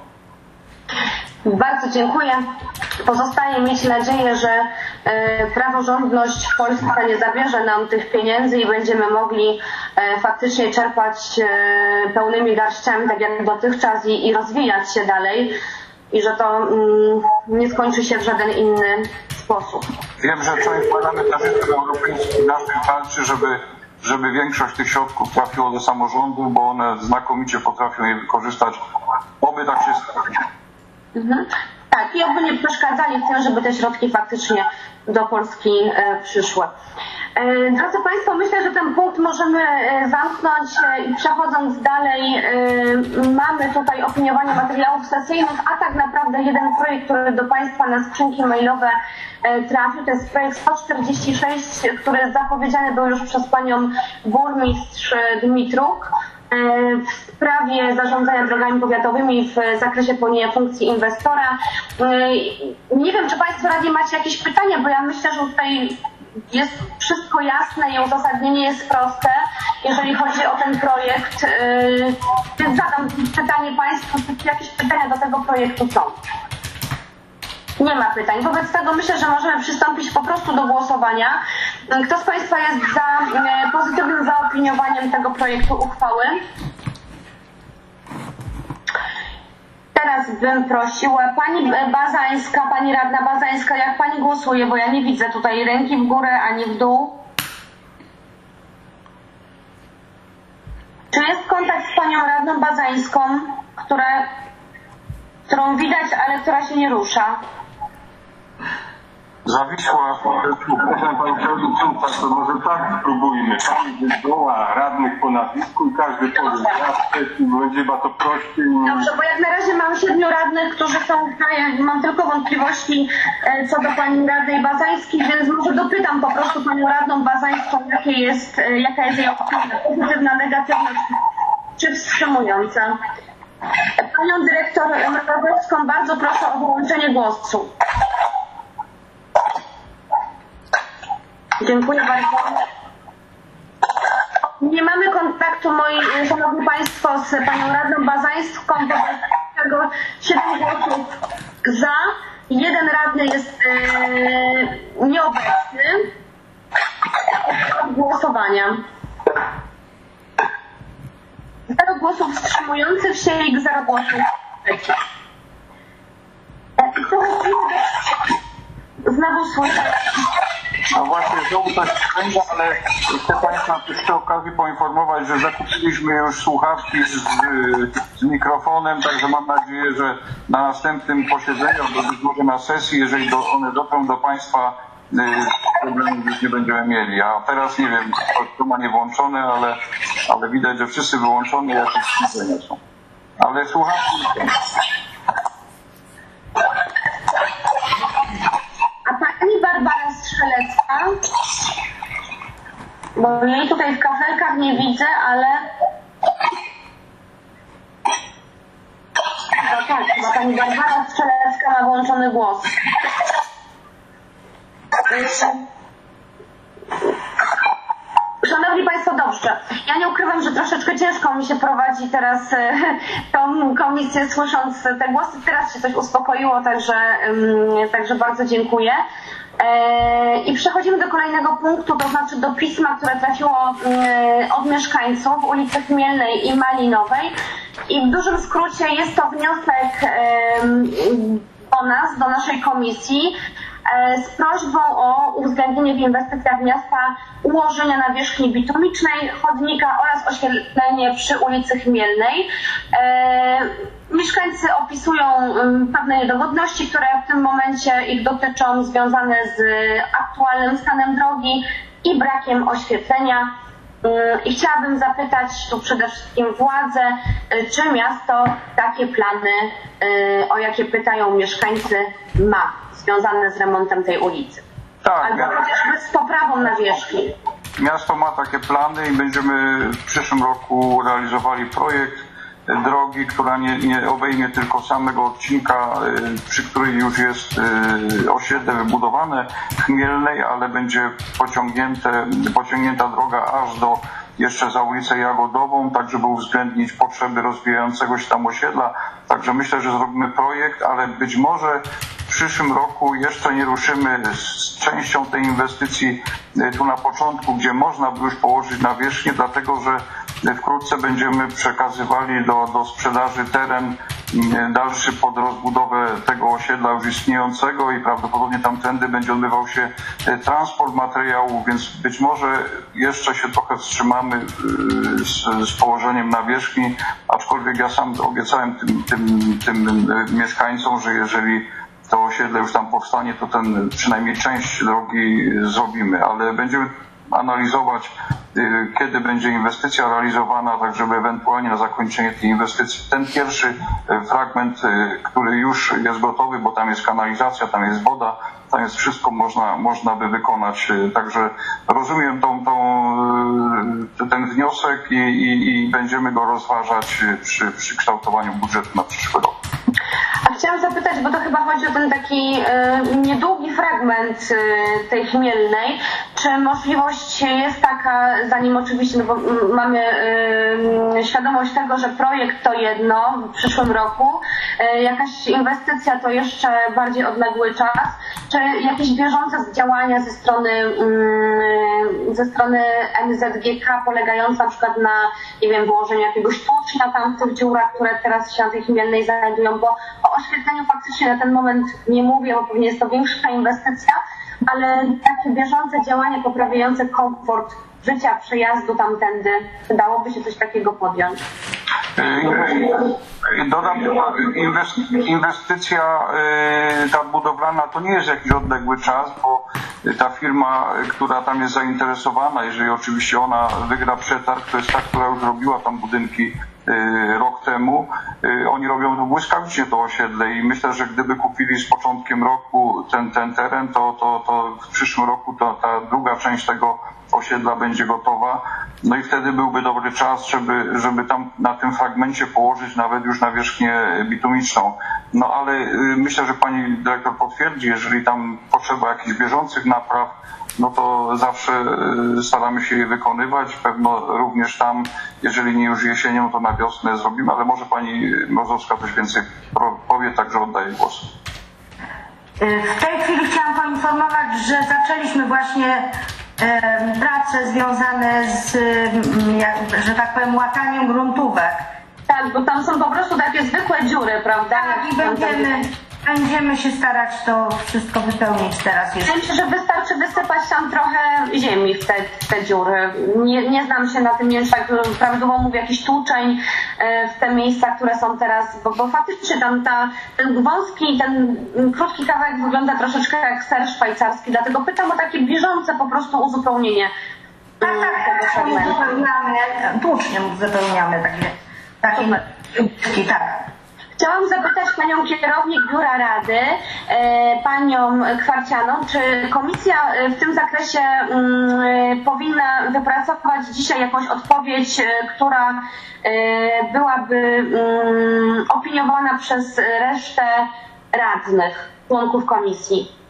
[SPEAKER 1] Bardzo dziękuję. Pozostaje mieć nadzieję, że praworządność w Polsce nie zabierze nam tych pieniędzy i będziemy mogli faktycznie czerpać pełnymi garściami, tak jak dotychczas, i, i rozwijać się dalej i że to mm, nie skończy się w żaden inny sposób.
[SPEAKER 4] Wiem, że część parlamentarzystów europejskich naszych walczy, żeby żeby większość tych środków trafiło do samorządów, bo one znakomicie potrafią je wykorzystać. Oby tak się stało.
[SPEAKER 1] Mhm. Tak, i oby nie przeszkadzali w tym, żeby te środki faktycznie do Polski e, przyszły. E, drodzy Państwo, myślę, że ten punkt możemy e, zamknąć e, i przechodząc dalej, e, mamy tutaj opiniowanie materiałów sesyjnych, a tak naprawdę jeden projekt, który do Państwa na skrzynki mailowe e, trafił, to jest projekt sto czterdzieści sześć, który zapowiedziany był już przez Panią Burmistrz Dmitruk w sprawie zarządzania drogami powiatowymi w zakresie pełnienia funkcji inwestora. Nie wiem, czy Państwo radni macie jakieś pytania, bo ja myślę, że tutaj jest wszystko jasne i uzasadnienie jest proste, jeżeli chodzi o ten projekt. Więc zadam pytanie Państwu, czy jakieś pytania do tego projektu są? Nie ma pytań. Wobec tego myślę, że możemy przystąpić po prostu do głosowania. Kto z Państwa jest za pozytywnym zaopiniowaniem tego projektu uchwały? Teraz bym prosiła Pani Bazańska, Pani Radna Bazańska, jak Pani głosuje, bo ja nie widzę tutaj ręki w górę ani w dół. Czy jest kontakt z Panią Radną Bazańską, która, którą widać, ale która się nie rusza?
[SPEAKER 4] Zawisła.
[SPEAKER 7] Przepraszam Pani Przewodnicząca, to może tak spróbujmy. Pani wywoła radnych po nazwisku i każdy powie, ja wcześniej będzie chyba to prościej.
[SPEAKER 1] Dobrze, bo jak na razie mam siedmiu radnych, którzy są, ja mam tylko wątpliwości e, co do pani radnej Bazańskiej, więc może dopytam po prostu panią radną Bazańską, jakie jest, e, jaka jest jej opinia, pozytywna, negatywna czy wstrzymująca. Panią dyrektor Mrozowską bardzo proszę o wyłączenie głosu. Dziękuję bardzo. Nie mamy kontaktu, moi szanowni państwo, z panią radną Bazańską, wobec tego siedem głosów za, jeden radny jest e, nieobecny od głosowania. Zero głosów wstrzymujących się i zero głosów przeciw. Znowu słyszę.
[SPEAKER 4] No właśnie, znowu coś spędza, ale chcę Państwa przy okazji poinformować, że zakupiliśmy już słuchawki z, z mikrofonem, także mam nadzieję, że na następnym posiedzeniu, albo być może na sesji, jeżeli do, one dotrą do Państwa, problemów już nie będziemy mieli. A teraz nie wiem, kto ma nie włączone, ale, ale widać, że wszyscy wyłączone, jakieś widzenia są. Ale słuchawki są.
[SPEAKER 1] A pani Barbara Strzelecka, bo jej tutaj w kafelkach nie widzę, ale... No tak, chyba pani Barbara Strzelecka ma włączony głos. Szanowni Państwo, dobrze. Ja nie ukrywam, że troszeczkę ciężko mi się prowadzi teraz tą komisję, słysząc te głosy. Teraz się coś uspokoiło, także, także bardzo dziękuję. I przechodzimy do kolejnego punktu, to znaczy do pisma, które trafiło od mieszkańców ulicy Chmielnej i Malinowej. I w dużym skrócie jest to wniosek do nas, do naszej komisji, z prośbą o uwzględnienie w inwestycjach miasta ułożenia nawierzchni bitumicznej, chodnika oraz oświetlenie przy ulicy Chmielnej. Mieszkańcy opisują pewne niedogodności, które w tym momencie ich dotyczą, związane z aktualnym stanem drogi i brakiem oświetlenia. I chciałabym zapytać tu przede wszystkim władze, czy miasto takie plany, o jakie pytają mieszkańcy, ma związane z remontem tej ulicy.
[SPEAKER 4] Tak,
[SPEAKER 1] albo chociażby z poprawą nawierzchni.
[SPEAKER 4] Miasto ma takie plany i będziemy w przyszłym roku realizowali projekt drogi, która nie, nie obejmie tylko samego odcinka, przy której już jest osiedle wybudowane Chmielnej, ale będzie pociągnięte, pociągnięta droga aż do jeszcze za ulicę Jagodową, tak żeby uwzględnić potrzeby rozwijającego się tam osiedla. Także myślę, że zrobimy projekt, ale być może w przyszłym roku jeszcze nie ruszymy z częścią tej inwestycji tu na początku, gdzie można by już położyć nawierzchnię, dlatego że wkrótce będziemy przekazywali do, do sprzedaży teren dalszy pod rozbudowę tego osiedla już istniejącego i prawdopodobnie tamtędy będzie odbywał się transport materiałów, więc być może jeszcze się trochę wstrzymamy z, z położeniem nawierzchni, aczkolwiek ja sam obiecałem tym, tym, tym mieszkańcom, że jeżeli to osiedle już tam powstanie, to ten przynajmniej część drogi zrobimy, ale będziemy analizować, kiedy będzie inwestycja realizowana, tak żeby ewentualnie na zakończenie tej inwestycji ten pierwszy fragment, który już jest gotowy, bo tam jest kanalizacja, tam jest woda, tam jest wszystko, można, można by wykonać. Także rozumiem tą, tą, ten wniosek i, i, i będziemy go rozważać przy, przy kształtowaniu budżetu na przyszły rok.
[SPEAKER 1] A chciałam zapytać, bo to chyba chodzi o ten taki y, niedługi fragment y, tej Chmielnej. Czy możliwość jest taka, zanim oczywiście, no bo mamy y, świadomość tego, że projekt to jedno w przyszłym roku, y, jakaś inwestycja to jeszcze bardziej odległy czas, czy jakieś bieżące działania ze strony, y, ze strony M Z G K polegające na przykład na, nie wiem, wyłożeniu jakiegoś tłucznia tam w tych dziurach, które teraz się na tej Chmielnej znajdują, bo o oświetleniu faktycznie na ten moment nie mówię, bo pewnie jest to większa inwestycja, ale takie bieżące działania poprawiające komfort życia, przejazdu tamtędy, dałoby się coś takiego podjąć.
[SPEAKER 4] Dodam, inwestycja ta budowlana to nie jest jakiś odległy czas, bo ta firma, która tam jest zainteresowana, jeżeli oczywiście ona wygra przetarg, to jest ta, która już robiła tam budynki rok temu. Oni robią to błyskawicznie, to osiedle, i myślę, że gdyby kupili z początkiem roku ten, ten teren, to, to, to w przyszłym roku to, ta druga część tego osiedla będzie gotowa. No i wtedy byłby dobry czas, żeby, żeby tam na tym fragmencie położyć nawet już nawierzchnię bitumiczną. No ale myślę, że pani dyrektor potwierdzi, jeżeli tam potrzeba jakichś bieżących napraw, no to zawsze staramy się je wykonywać. Pewno również tam, jeżeli nie już jesienią, to na wiosnę zrobimy, ale może pani Mrozowska coś więcej powie, także oddaję głos.
[SPEAKER 5] W tej chwili chciałam poinformować, że zaczęliśmy właśnie prace związane z, że tak powiem, łataniem gruntówek.
[SPEAKER 1] Tak, bo tam są po prostu takie zwykłe dziury, prawda?
[SPEAKER 5] Tak, i będziemy, będziemy się starać to wszystko wypełnić teraz jeszcze.
[SPEAKER 1] Myślę, że wystarczy wysypać tam trochę ziemi w te, w te dziury. Nie, nie znam się na tym, więc tak prawidłowo mówię, jakiś tłuczeń w te miejsca, które są teraz, bo, bo faktycznie tam ta, ten wąski, ten krótki kawałek wygląda troszeczkę jak ser szwajcarski, dlatego pytam o takie bieżące po prostu uzupełnienie.
[SPEAKER 5] Tak, tak, tak, uzupełniamy, tłucznią uzupełniamy takie, takie, tak.
[SPEAKER 1] Chciałam zapytać panią kierownik Biura Rady, e, panią Kwarcianą, czy komisja w tym zakresie mm, powinna wypracować dzisiaj jakąś odpowiedź, która e, byłaby mm, opiniowana przez resztę radnych, członków komisji?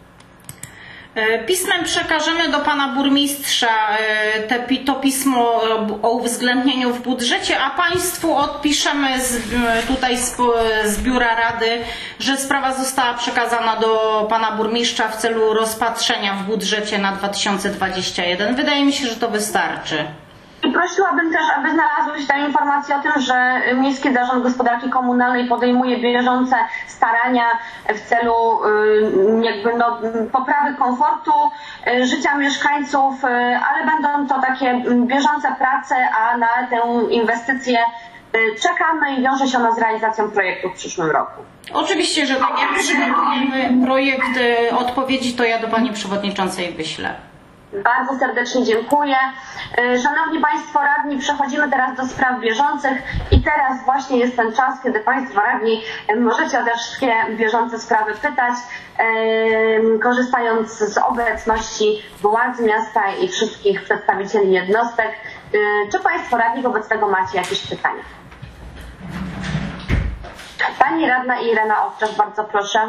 [SPEAKER 3] Pismem przekażemy do pana burmistrza te, to pismo o uwzględnieniu w budżecie, a państwu odpiszemy z, tutaj z, z Biura Rady, że sprawa została przekazana do pana burmistrza w celu rozpatrzenia w budżecie na dwa tysiące dwudziesty pierwszy. Wydaje mi się, że to wystarczy.
[SPEAKER 1] I prosiłabym też, aby znalazły się tam informacje o tym, że Miejski Zarząd Gospodarki Komunalnej podejmuje bieżące starania w celu jakby no, poprawy komfortu życia mieszkańców, ale będą to takie bieżące prace, a na tę inwestycję czekamy i wiąże się ona z realizacją projektu w przyszłym roku.
[SPEAKER 3] Oczywiście, że tak. Jak przygotujemy projekt odpowiedzi, to ja do pani przewodniczącej wyślę.
[SPEAKER 1] Bardzo serdecznie dziękuję. Szanowni Państwo Radni, przechodzimy teraz do spraw bieżących i teraz właśnie jest ten czas, kiedy Państwo Radni możecie o te wszystkie bieżące sprawy pytać, korzystając z obecności władz miasta i wszystkich przedstawicieli jednostek. Czy Państwo Radni wobec tego macie jakieś pytania? Pani Radna Irena Owczarz, bardzo proszę.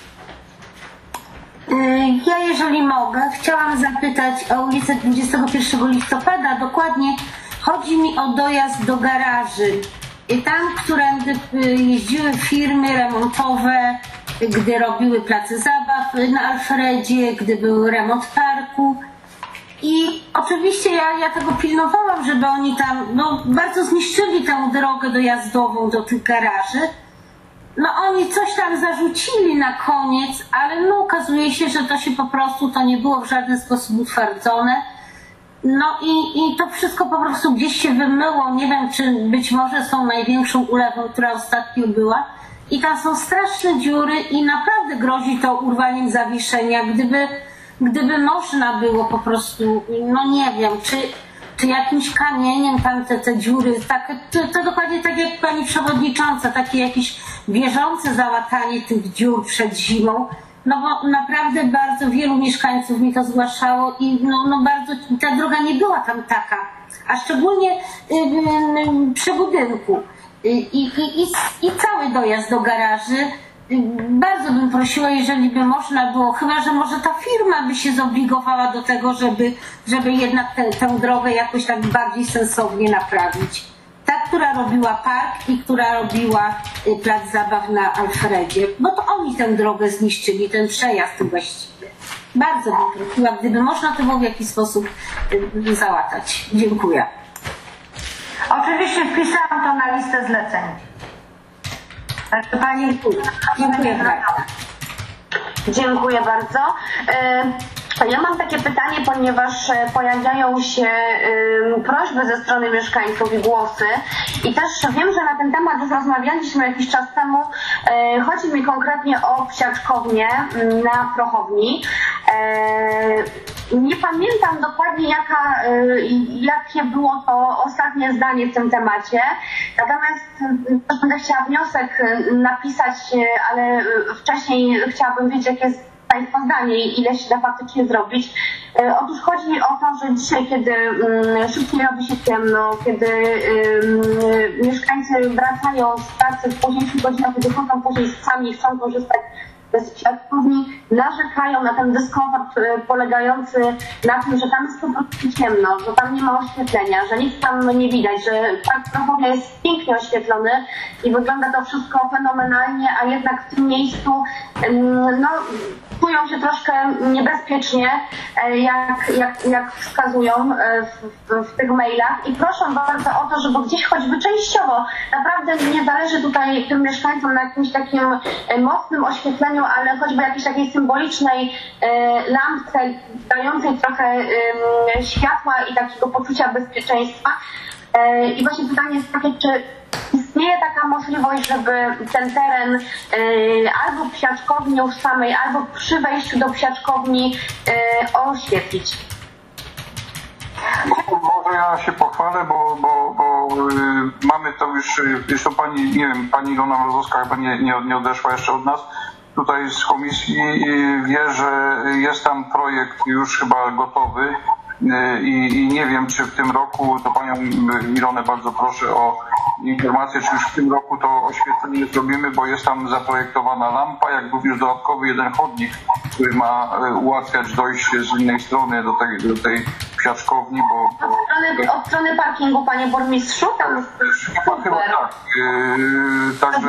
[SPEAKER 6] Ja, jeżeli mogę, chciałam zapytać o ulicę dwudziestego pierwszego listopada. Dokładnie chodzi mi o dojazd do garaży. Tam, którędy jeździły firmy remontowe, gdy robiły place zabaw na Alfredzie, gdy był remont parku. I oczywiście ja, ja tego pilnowałam, żeby oni tam no, bardzo zniszczyli tę drogę dojazdową do tych garaży. No oni coś tam zarzucili na koniec, ale no okazuje się, że to się po prostu, to nie było w żaden sposób utwardzone. No i, i to wszystko po prostu gdzieś się wymyło. Nie wiem, czy być może są największą ulewą, która ostatnio była. I tam są straszne dziury i naprawdę grozi to urwaniem zawieszenia. Gdyby, gdyby można było po prostu, no nie wiem, czy... czy jakimś kamieniem tam te, te dziury, tak, to, to dokładnie tak jak pani przewodnicząca, takie jakieś bieżące załatanie tych dziur przed zimą, no bo naprawdę bardzo wielu mieszkańców mi to zgłaszało i no, no bardzo, ta droga nie była tam taka, a szczególnie y, y, przy budynku y, i, i, i, i cały dojazd do garaży. Bardzo bym prosiła, jeżeli by można było, chyba że może ta firma by się zobligowała do tego, żeby, żeby jednak tę, tę drogę jakoś tak bardziej sensownie naprawić. Ta, która robiła park i która robiła plac zabaw na Alfredzie, bo to oni tę drogę zniszczyli, ten przejazd właściwie. Bardzo bym prosiła, gdyby można to było w jakiś sposób załatać. Dziękuję.
[SPEAKER 5] Oczywiście wpisałam to na listę zleceń. Także pani, dziękuję bardzo.
[SPEAKER 1] Dziękuję bardzo. Ja mam takie pytanie, ponieważ pojawiają się y, prośby ze strony mieszkańców i głosy i też wiem, że na ten temat już rozmawialiśmy jakiś czas temu. Y, chodzi mi konkretnie o psiaczkownię y, na Prochowni. Y, nie pamiętam dokładnie jaka, y, jakie było to ostatnie zdanie w tym temacie, natomiast y, będę chciała wniosek napisać, y, ale y, wcześniej chciałabym wiedzieć, jakie jest Państwa zdanie i ile się da faktycznie zrobić. E, otóż chodzi o to, że dzisiaj, kiedy um, szybciej robi się ciemno, kiedy um, mieszkańcy wracają z pracy w późniejszych godzinach, kiedy chodzą później sami chcą korzystać z psiaczkowni, narzekają na ten dyskomfort e, polegający na tym, że tam jest po prostu ciemno, że tam nie ma oświetlenia, że nic tam nie widać, że park Prochownia jest pięknie oświetlony i wygląda to wszystko fenomenalnie, a jednak w tym miejscu um, no, czują się troszkę niebezpiecznie, jak, jak, jak wskazują w, w, w tych mailach i proszę bardzo o to, żeby gdzieś choćby częściowo, naprawdę nie zależy tutaj tym mieszkańcom na jakimś takim mocnym oświetleniu, ale choćby jakiejś takiej symbolicznej lampce dającej trochę światła i takiego poczucia bezpieczeństwa. I właśnie pytanie jest takie, czy istnieje taka możliwość, żeby ten teren y, albo psiaczkowni już samej, albo przy wejściu do psiaczkowni y, oświetlić?
[SPEAKER 4] Może ja się pochwalę, bo, bo, bo y, mamy to już, zresztą pani, nie wiem, pani Ilona Mrozowska chyba nie, nie, nie odeszła jeszcze od nas, tutaj z komisji y, wie, że jest tam projekt już chyba gotowy. I, I nie wiem, czy w tym roku, to panią Ilonę bardzo proszę o informację, czy już w tym roku to oświetlenie zrobimy, bo jest tam zaprojektowana lampa, jak również dodatkowy jeden chodnik, który ma ułatwiać dojście z innej strony do tej, do tej psiaczkowni, bo...
[SPEAKER 1] Od strony, od strony parkingu, panie burmistrzu? Tam
[SPEAKER 4] chyba, chyba tak. Yy, także...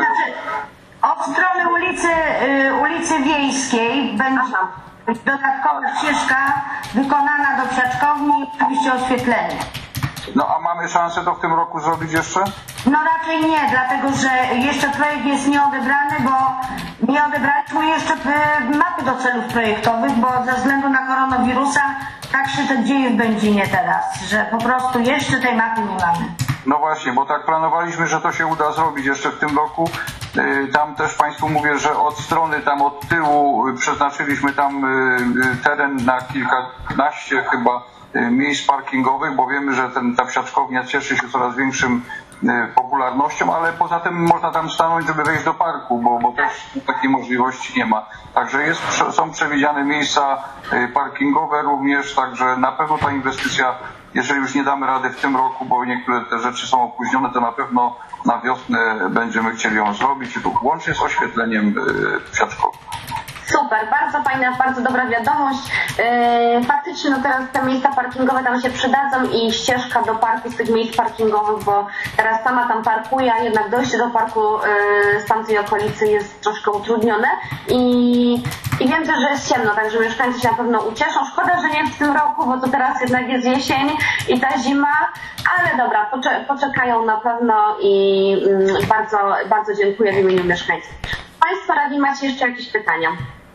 [SPEAKER 5] Od strony ulicy, y, ulicy Wiejskiej będzie dodatkowa ścieżka wykonana do psiaczkowni i oczywiście oświetlenie.
[SPEAKER 4] No a mamy szansę to w tym roku zrobić jeszcze?
[SPEAKER 5] No raczej nie, dlatego że jeszcze projekt jest nieodebrany, bo nie odebraliśmy jeszcze mapy do celów projektowych, bo ze względu na koronawirusa tak się to dzieje w Będzinie teraz, że po prostu jeszcze tej mapy nie mamy.
[SPEAKER 4] No właśnie, bo tak planowaliśmy, że to się uda zrobić jeszcze w tym roku. Tam też Państwu mówię, że od strony tam od tyłu przeznaczyliśmy tam teren na kilkanaście chyba miejsc parkingowych, bo wiemy, że ten, ta psiaczkownia cieszy się coraz większym popularnością, ale poza tym można tam stanąć, żeby wejść do parku, bo, bo też takiej możliwości nie ma. Także jest, są przewidziane miejsca parkingowe również, także na pewno ta inwestycja, jeżeli już nie damy rady w tym roku, bo niektóre te rzeczy są opóźnione, to na pewno na wiosnę będziemy chcieli ją zrobić, łącznie z oświetleniem psiaczkowym.
[SPEAKER 1] Super, bardzo fajna, bardzo dobra wiadomość. Yy, faktycznie no teraz te miejsca parkingowe tam się przydadzą i ścieżka do parku z tych miejsc parkingowych, bo teraz sama tam parkuję, a jednak dojście do parku yy, z tamtej okolicy jest troszkę utrudnione i, i wiem też, że jest ciemno, także mieszkańcy się na pewno ucieszą. Szkoda, że nie w tym roku, bo to teraz jednak jest jesień i ta zima, ale dobra, pocze poczekają na pewno i yy, bardzo, bardzo dziękuję w imieniu mieszkańców. Państwo radni, macie jeszcze jakieś pytania?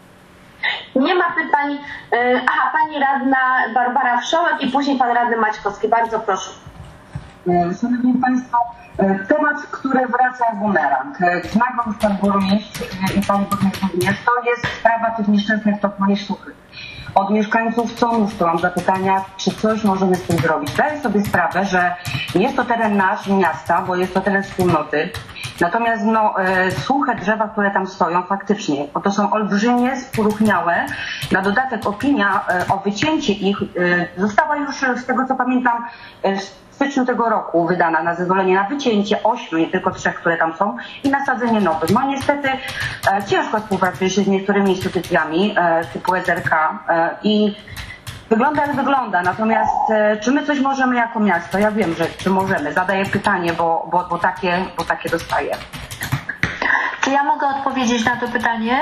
[SPEAKER 1] Nie ma pytań. Aha, pani radna Barbara Wszołek i później pan radny Maćkowski. Bardzo proszę.
[SPEAKER 8] Szanowni Państwo, temat, który wraca w bumerang. Zmawiał już pan burmistrz i pani burmistrz również, to jest sprawa tych nieszczęsnych topoli suchych. Od mieszkańców co mnóstwo mam zapytania, czy coś możemy z tym zrobić. Zdaję sobie sprawę, że jest to teren nasz, miasta, bo jest to teren wspólnoty. Natomiast no, e, suche drzewa, które tam stoją, faktycznie, to są olbrzymie, spóruchniałe. Na dodatek opinia e, o wycięcie ich e, została już, z tego co pamiętam, e, w styczniu tego roku wydana na zezwolenie na wycięcie ośmiu, nie tylko trzech, które tam są, i nasadzenie nowych. No niestety e, ciężko współpracuje się z niektórymi instytucjami e, typu S R K e, i wygląda jak wygląda, natomiast e, czy my coś możemy jako miasto? Ja wiem, że czy możemy. Zadaję pytanie, bo, bo, bo, takie, bo takie dostaję.
[SPEAKER 2] Czy ja mogę odpowiedzieć na to pytanie?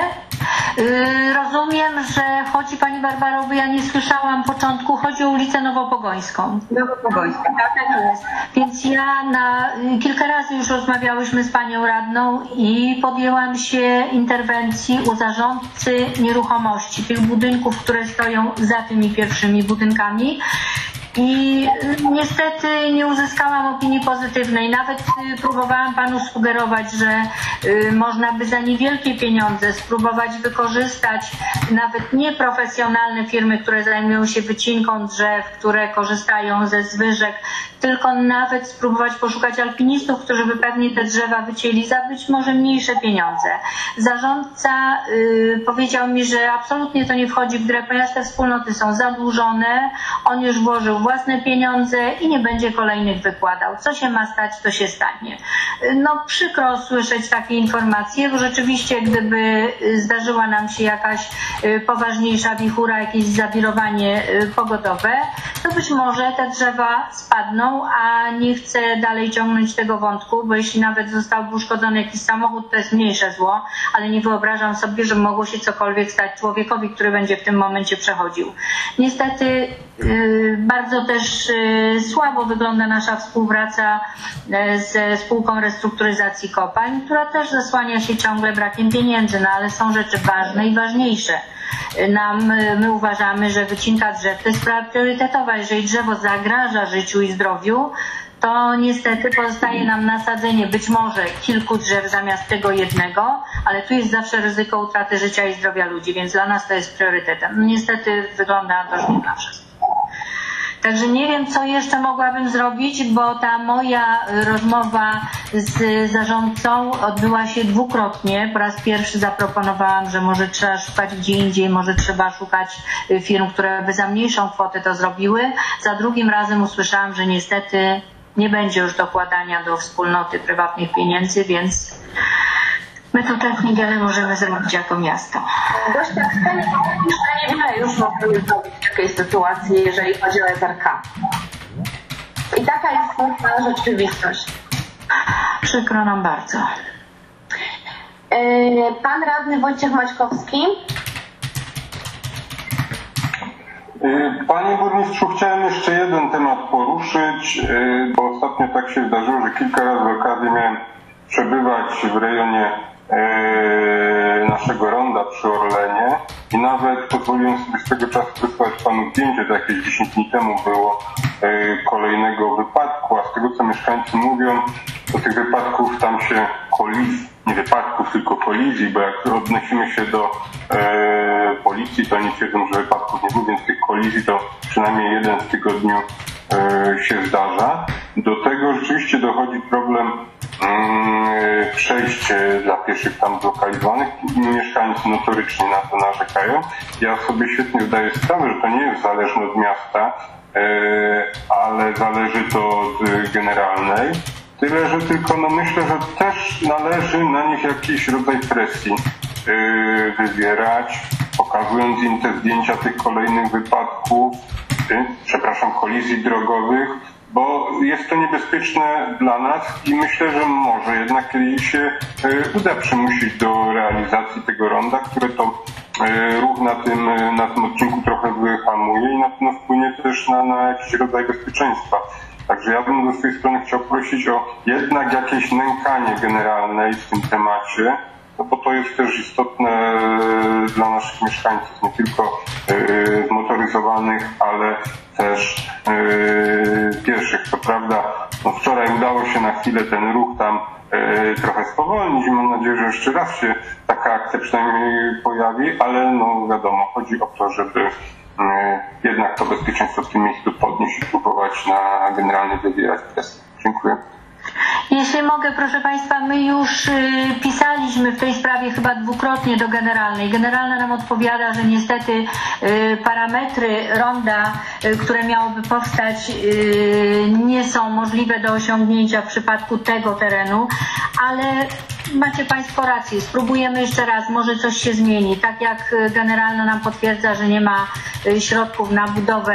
[SPEAKER 2] Yy, rozumiem, że chodzi Pani Barbaro, bo ja nie słyszałam początku, chodzi o ulicę Nowopogońską.
[SPEAKER 8] Nowopogońska, tak, tak jest.
[SPEAKER 2] Więc ja na, kilka razy już rozmawiałyśmy z Panią Radną i podjęłam się interwencji u zarządcy nieruchomości, tych budynków, które stoją za tymi pierwszymi budynkami. I niestety nie uzyskałam opinii pozytywnej. Nawet próbowałam Panu sugerować, że można by za niewielkie pieniądze spróbować wykorzystać nawet nieprofesjonalne firmy, które zajmują się wycinką drzew, które korzystają ze zwyżek, tylko nawet spróbować poszukać alpinistów, którzy by pewnie te drzewa wycięli za być może mniejsze pieniądze. Zarządca y, powiedział mi, że absolutnie to nie wchodzi w grę, ponieważ te wspólnoty są zadłużone, on już włożył własne pieniądze i nie będzie kolejnych wykładał. Co się ma stać, to się stanie. No przykro słyszeć takie informacje, bo rzeczywiście gdyby zdarzyła nam się jakaś poważniejsza wichura, jakieś zawirowanie pogodowe, to być może te drzewa spadną, a nie chcę dalej ciągnąć tego wątku, bo jeśli nawet zostałby uszkodzony jakiś samochód, to jest mniejsze zło, ale nie wyobrażam sobie, że mogło się cokolwiek stać człowiekowi, który będzie w tym momencie przechodził. Niestety yy, bardzo też yy, słabo wygląda nasza współpraca yy, ze spółką restrukturyzacji kopalń, która też zasłania się ciągle brakiem pieniędzy, no ale są rzeczy ważne i ważniejsze. Nam, my uważamy, że wycinka drzew to jest sprawa priorytetowa. Jeżeli drzewo zagraża życiu i zdrowiu, to niestety pozostaje nam nasadzenie być może kilku drzew zamiast tego jednego, ale tu jest zawsze ryzyko utraty życia i zdrowia ludzi, więc dla nas to jest priorytetem. No niestety wygląda na to, że nie dla wszystkich. Także nie wiem, co jeszcze mogłabym zrobić, bo ta moja rozmowa z zarządcą odbyła się dwukrotnie. Po raz pierwszy zaproponowałam, że może trzeba szukać gdzie indziej, może trzeba szukać firm, które by za mniejszą kwotę to zrobiły. Za drugim razem usłyszałam, że niestety nie będzie już dokładania do wspólnoty prywatnych pieniędzy, więc my tu tak niewiele możemy zrobić jako miasto.
[SPEAKER 1] Gościa jeszcze niewiele już możemy zrobić w takiej sytuacji, jeżeli chodzi o S R K. I taka jest smutna rzeczywistość.
[SPEAKER 2] Przykro nam bardzo.
[SPEAKER 1] Pan radny Wojciech Maćkowski.
[SPEAKER 7] Panie burmistrzu, chciałem jeszcze jeden temat poruszyć, bo ostatnio tak się zdarzyło, że kilka razy okazję miałem przebywać w rejonie naszego ronda przy Orlenie i nawet pozwoliłem sobie z tego czasu wysłać panu zdjęcie, to jakieś dziesięć dni temu było, kolejnego wypadku, a z tego co mieszkańcy mówią, do tych wypadków tam się kolizji, nie wypadków, tylko kolizji, bo jak odnosimy się do e, policji, to oni twierdzą, że wypadków nie było, więc tych kolizji to przynajmniej jeden w tygodniu e, się zdarza. Do tego rzeczywiście dochodzi problem e, przejść dla pieszych tam zlokalizowanych. Mieszkańcy notorycznie na to narzekają. Ja sobie świetnie zdaję sprawę, że to nie jest zależne od miasta, e, ale zależy to od generalnej. Tyle, że tylko no myślę, że też należy na nich jakiś rodzaj presji yy, wywierać, pokazując im te zdjęcia tych kolejnych wypadków, yy, przepraszam, kolizji drogowych, bo jest to niebezpieczne dla nas i myślę, że może jednak kiedyś się yy, uda przymusić do realizacji tego ronda, które to yy, ruch na tym, yy, na tym odcinku trochę wyhamuje i na pewno wpłynie też na, na jakiś rodzaj bezpieczeństwa. Także ja bym ze swojej strony chciał prosić o jednak jakieś nękanie generalne w tym temacie, no bo to jest też istotne dla naszych mieszkańców, nie tylko yy, zmotoryzowanych, ale też yy, pieszych. Co prawda no wczoraj udało się na chwilę ten ruch tam yy, trochę spowolnić i mam nadzieję, że jeszcze raz się taka akcja przynajmniej pojawi, ale no wiadomo, chodzi o to, żeby jednak to bezpieczeństwo w tym miejscu podnieść i próbować na generalnie wywierać presję. Dziękuję.
[SPEAKER 2] Jeśli mogę, proszę Państwa, my już y, pisaliśmy w tej sprawie chyba dwukrotnie do Generalnej. Generalna nam odpowiada, że niestety y, parametry ronda, y, które miałoby powstać, y, nie są możliwe do osiągnięcia w przypadku tego terenu, ale macie Państwo rację, spróbujemy jeszcze raz, może coś się zmieni. Tak jak Generalna nam potwierdza, że nie ma y, środków na budowę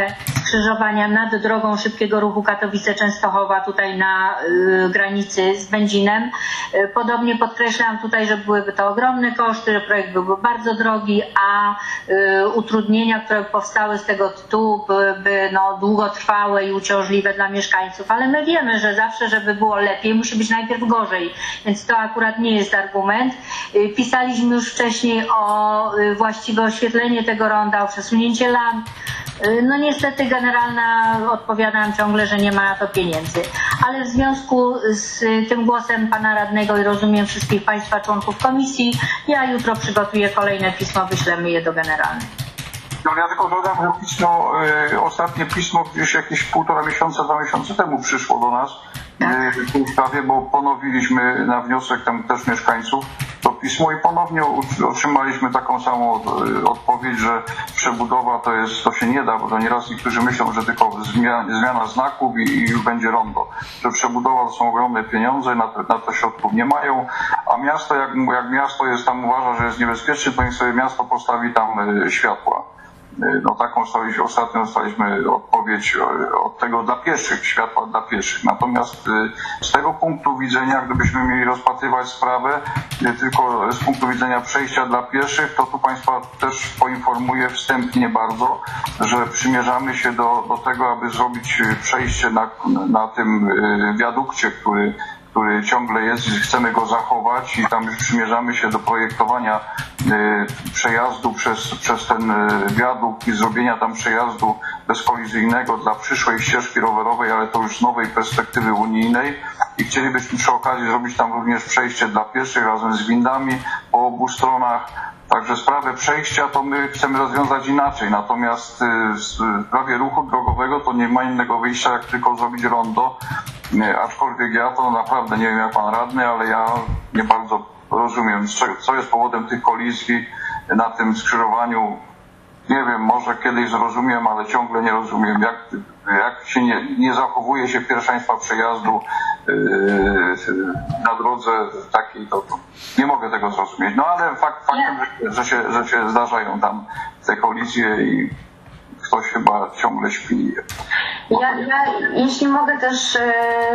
[SPEAKER 2] skrzyżowania nad drogą szybkiego ruchu Katowice-Częstochowa, tutaj na y, granicy z Będzinem. Y, podobnie podkreślam tutaj, że byłyby to ogromne koszty, że projekt byłby bardzo drogi, a y, utrudnienia, które powstały z tego tytułu, byłyby no, długotrwałe i uciążliwe dla mieszkańców, ale my wiemy, że zawsze, żeby było lepiej, musi być najpierw gorzej, więc to akurat nie jest argument. Y, pisaliśmy już wcześniej o y, właściwe oświetlenie tego ronda, o przesunięcie lamp. No niestety generalna odpowiadam ciągle, że nie ma na to pieniędzy. Ale w związku z tym głosem pana radnego i rozumiem wszystkich państwa członków komisji, ja jutro przygotuję kolejne pismo, wyślemy je do generalnej.
[SPEAKER 4] No ja tylko dodam, że pismo, y, ostatnie pismo gdzieś jakieś półtora miesiąca, dwa miesiące temu przyszło do nas y, w tej sprawie, bo ponowiliśmy na wniosek tam też mieszkańców to pismo i ponownie otrzymaliśmy taką samą y, odpowiedź, że przebudowa to jest, to się nie da, bo to nieraz niektórzy myślą, że tylko zmiana, zmiana znaków i, i już będzie rondo. Że przebudowa to są ogromne pieniądze, na to, na to środków nie mają, a miasto, jak, jak miasto jest tam uważa, że jest niebezpieczny, to niech sobie miasto postawi tam y, światła. No taką staliśmy, ostatnio dostaliśmy odpowiedź od tego dla pieszych, światła dla pieszych. Natomiast z tego punktu widzenia, gdybyśmy mieli rozpatrywać sprawę tylko z punktu widzenia przejścia dla pieszych, to tu Państwa też poinformuję wstępnie bardzo, że przymierzamy się do, do tego, aby zrobić przejście na, na tym wiadukcie, który który ciągle jest i chcemy go zachować i tam już przymierzamy się do projektowania y, przejazdu przez, przez ten y, wiadukt i zrobienia tam przejazdu bezkolizyjnego dla przyszłej ścieżki rowerowej, ale to już z nowej perspektywy unijnej i chcielibyśmy przy okazji zrobić tam również przejście dla pieszych razem z windami po obu stronach. Także sprawę przejścia to my chcemy rozwiązać inaczej, natomiast w sprawie ruchu drogowego to nie ma innego wyjścia, jak tylko zrobić rondo, aczkolwiek ja to naprawdę nie wiem jak pan radny, ale ja nie bardzo rozumiem, co jest powodem tych kolizji na tym skrzyżowaniu. Nie wiem, może kiedyś zrozumiem, ale ciągle nie rozumiem, jak, jak się nie, nie zachowuje się pierwszeństwa przejazdu yy, na drodze takiej, to, to nie mogę tego zrozumieć. No ale fakt, faktem, że, że, się, że się zdarzają tam te kolizje i ktoś chyba ciągle śpi.
[SPEAKER 1] Ja, ja jeśli mogę też e,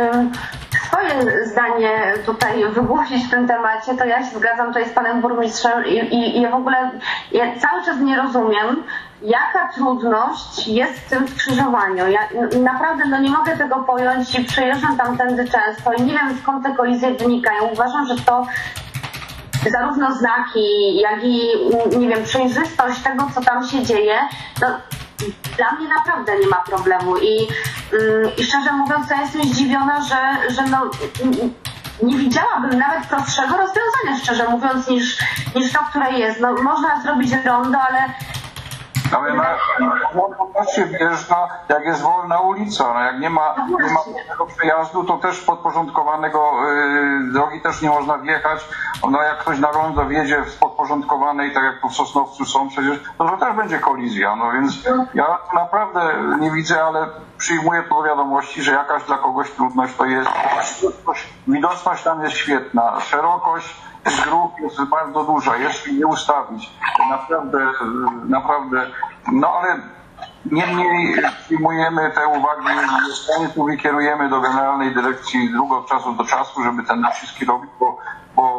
[SPEAKER 1] swoje zdanie tutaj wygłosić w tym temacie, to ja się zgadzam tutaj z panem burmistrzem i, i, i w ogóle ja cały czas nie rozumiem, jaka trudność jest w tym skrzyżowaniu. Ja naprawdę no nie mogę tego pojąć i przejeżdżam tamtędy często i nie wiem skąd te kolizje wynikają. Uważam, że to zarówno znaki, jak i nie wiem, przejrzystość tego, co tam się dzieje, no, dla mnie naprawdę nie ma problemu i, i szczerze mówiąc ja jestem zdziwiona, że, że no, nie widziałabym nawet prostszego rozwiązania, szczerze mówiąc, niż, niż to, które jest. No, można zrobić rondo, ale
[SPEAKER 4] ale na to się wjeżdża, jak jest wolna ulica, no jak nie ma, nie ma tego przejazdu, to też podporządkowanego yy, drogi też nie można wjechać. No jak ktoś na rondo wjedzie w podporządkowanej, tak jak tu w Sosnowcu są przecież, no to też będzie kolizja. No więc ja naprawdę nie widzę, ale przyjmuję to do wiadomości, że jakaś dla kogoś trudność to jest. Widoczność tam jest świetna, szerokość dróg jest bardzo duża, jest nie ustawić. Naprawdę, naprawdę, no ale niemniej przyjmujemy te uwagi mieszkańców i kierujemy do Generalnej Dyrekcji dróg od czasu do czasu, żeby ten naciski robić, bo, bo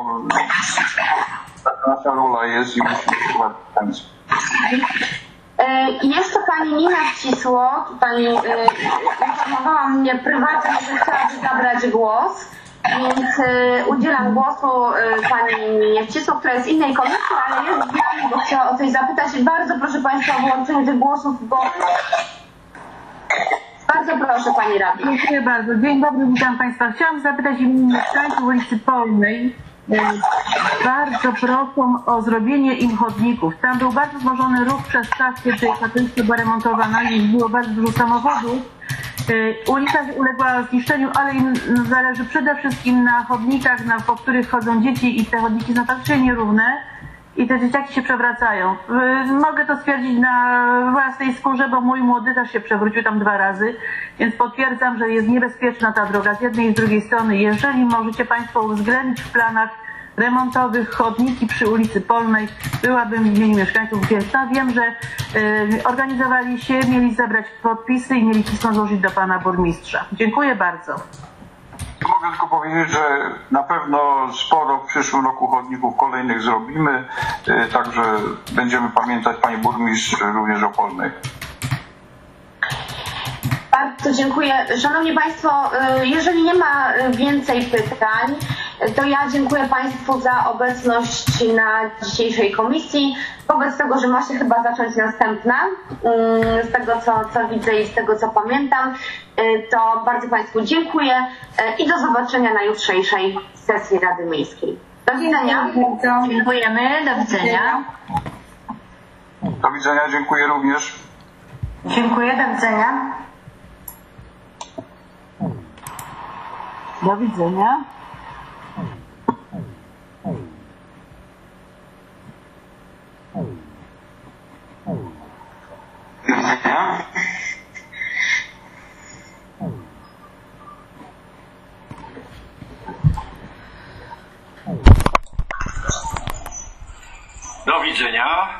[SPEAKER 4] taka nasza rola jest i musimy chyba ten.
[SPEAKER 1] I jeszcze pani Nina Wcisło, pani informowała mnie prywatnie, że chciałaby zabrać głos. Więc y, udzielam głosu y, pani Minie Wcisło, która jest z innej komisji, ale jest z nami, bo chciała o coś zapytać. Bardzo proszę Państwa o wyłączenie tych głosów, bo... Bardzo proszę Pani Radna.
[SPEAKER 9] Dziękuję bardzo. Dzień dobry, witam Państwa. Chciałam zapytać mieszkańców ulicy Polnej. Bardzo proszę o zrobienie im chodników. Tam był bardzo wzmożony ruch przez czas, kiedy Katowice była remontowana i było bardzo dużo samochodów. Ulica uległa zniszczeniu, ale im zależy przede wszystkim na chodnikach, na, po których chodzą dzieci i te chodniki są faktycznie nierówne i te dzieciaki się przewracają. Mogę to stwierdzić na własnej skórze, bo mój młody też się przewrócił tam dwa razy, więc potwierdzam, że jest niebezpieczna ta droga z jednej i z drugiej strony. Jeżeli możecie Państwo uwzględnić w planach remontowych, chodniki przy ulicy Polnej. Byłabym w imieniu mieszkańców wdzięczna. Wiem, że y, organizowali się, mieli zebrać podpisy i mieli pismo złożyć do pana burmistrza. Dziękuję bardzo.
[SPEAKER 4] Mogę tylko powiedzieć, że na pewno sporo w przyszłym roku chodników kolejnych zrobimy, y, także będziemy pamiętać, panie burmistrz, również o Polnej.
[SPEAKER 1] Bardzo dziękuję. Szanowni Państwo, jeżeli nie ma więcej pytań, to ja dziękuję Państwu za obecność na dzisiejszej komisji. Wobec tego, że ma się chyba zacząć następna, z tego co, co widzę i z tego co pamiętam, to bardzo Państwu dziękuję i do zobaczenia na jutrzejszej sesji Rady Miejskiej. Do widzenia.
[SPEAKER 2] Dziękujemy, do widzenia.
[SPEAKER 4] Do widzenia, dziękuję również.
[SPEAKER 5] Dziękuję, do widzenia.
[SPEAKER 9] Do widzenia.
[SPEAKER 10] Do widzenia.